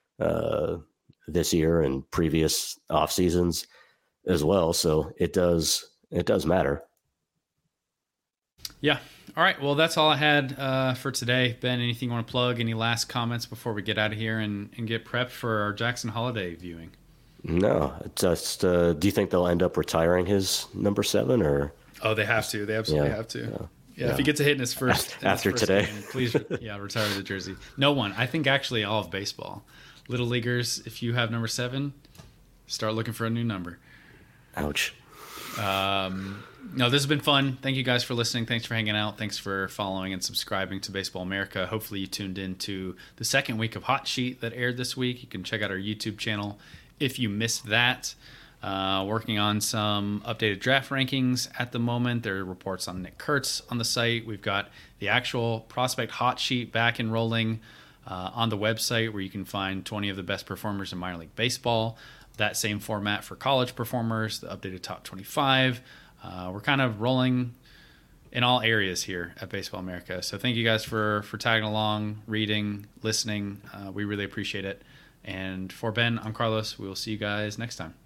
this year and previous off seasons as well. So it does matter. Yeah. All right. Well, that's all I had for today. Ben, anything you want to plug? Any last comments before we get out of here and get prepped for our Jackson Holiday viewing? No, just do you think they'll end up retiring his number 7, or? Oh, they have to. They absolutely have to. Yeah, if he gets a hit in his first after today, game, please, retire the jersey. No one. I think actually all of baseball, little leaguers. If you have number 7, start looking for a new number. Ouch. No, this has been fun. Thank you guys for listening. Thanks for hanging out. Thanks for following and subscribing to Baseball America. Hopefully you tuned in to the second week of Hot Sheet that aired this week. You can check out our YouTube channel if you missed that. Working on some updated draft rankings at the moment. There are reports on Nick Kurtz on the site. We've got the actual prospect hot sheet back and rolling on the website, where you can find 20 of the best performers in minor league baseball. That same format for college performers, the updated top 25. We're kind of rolling in all areas here at Baseball America. So thank you guys for tagging along, reading, listening. We really appreciate it. And for Ben, I'm Carlos. We will see you guys next time.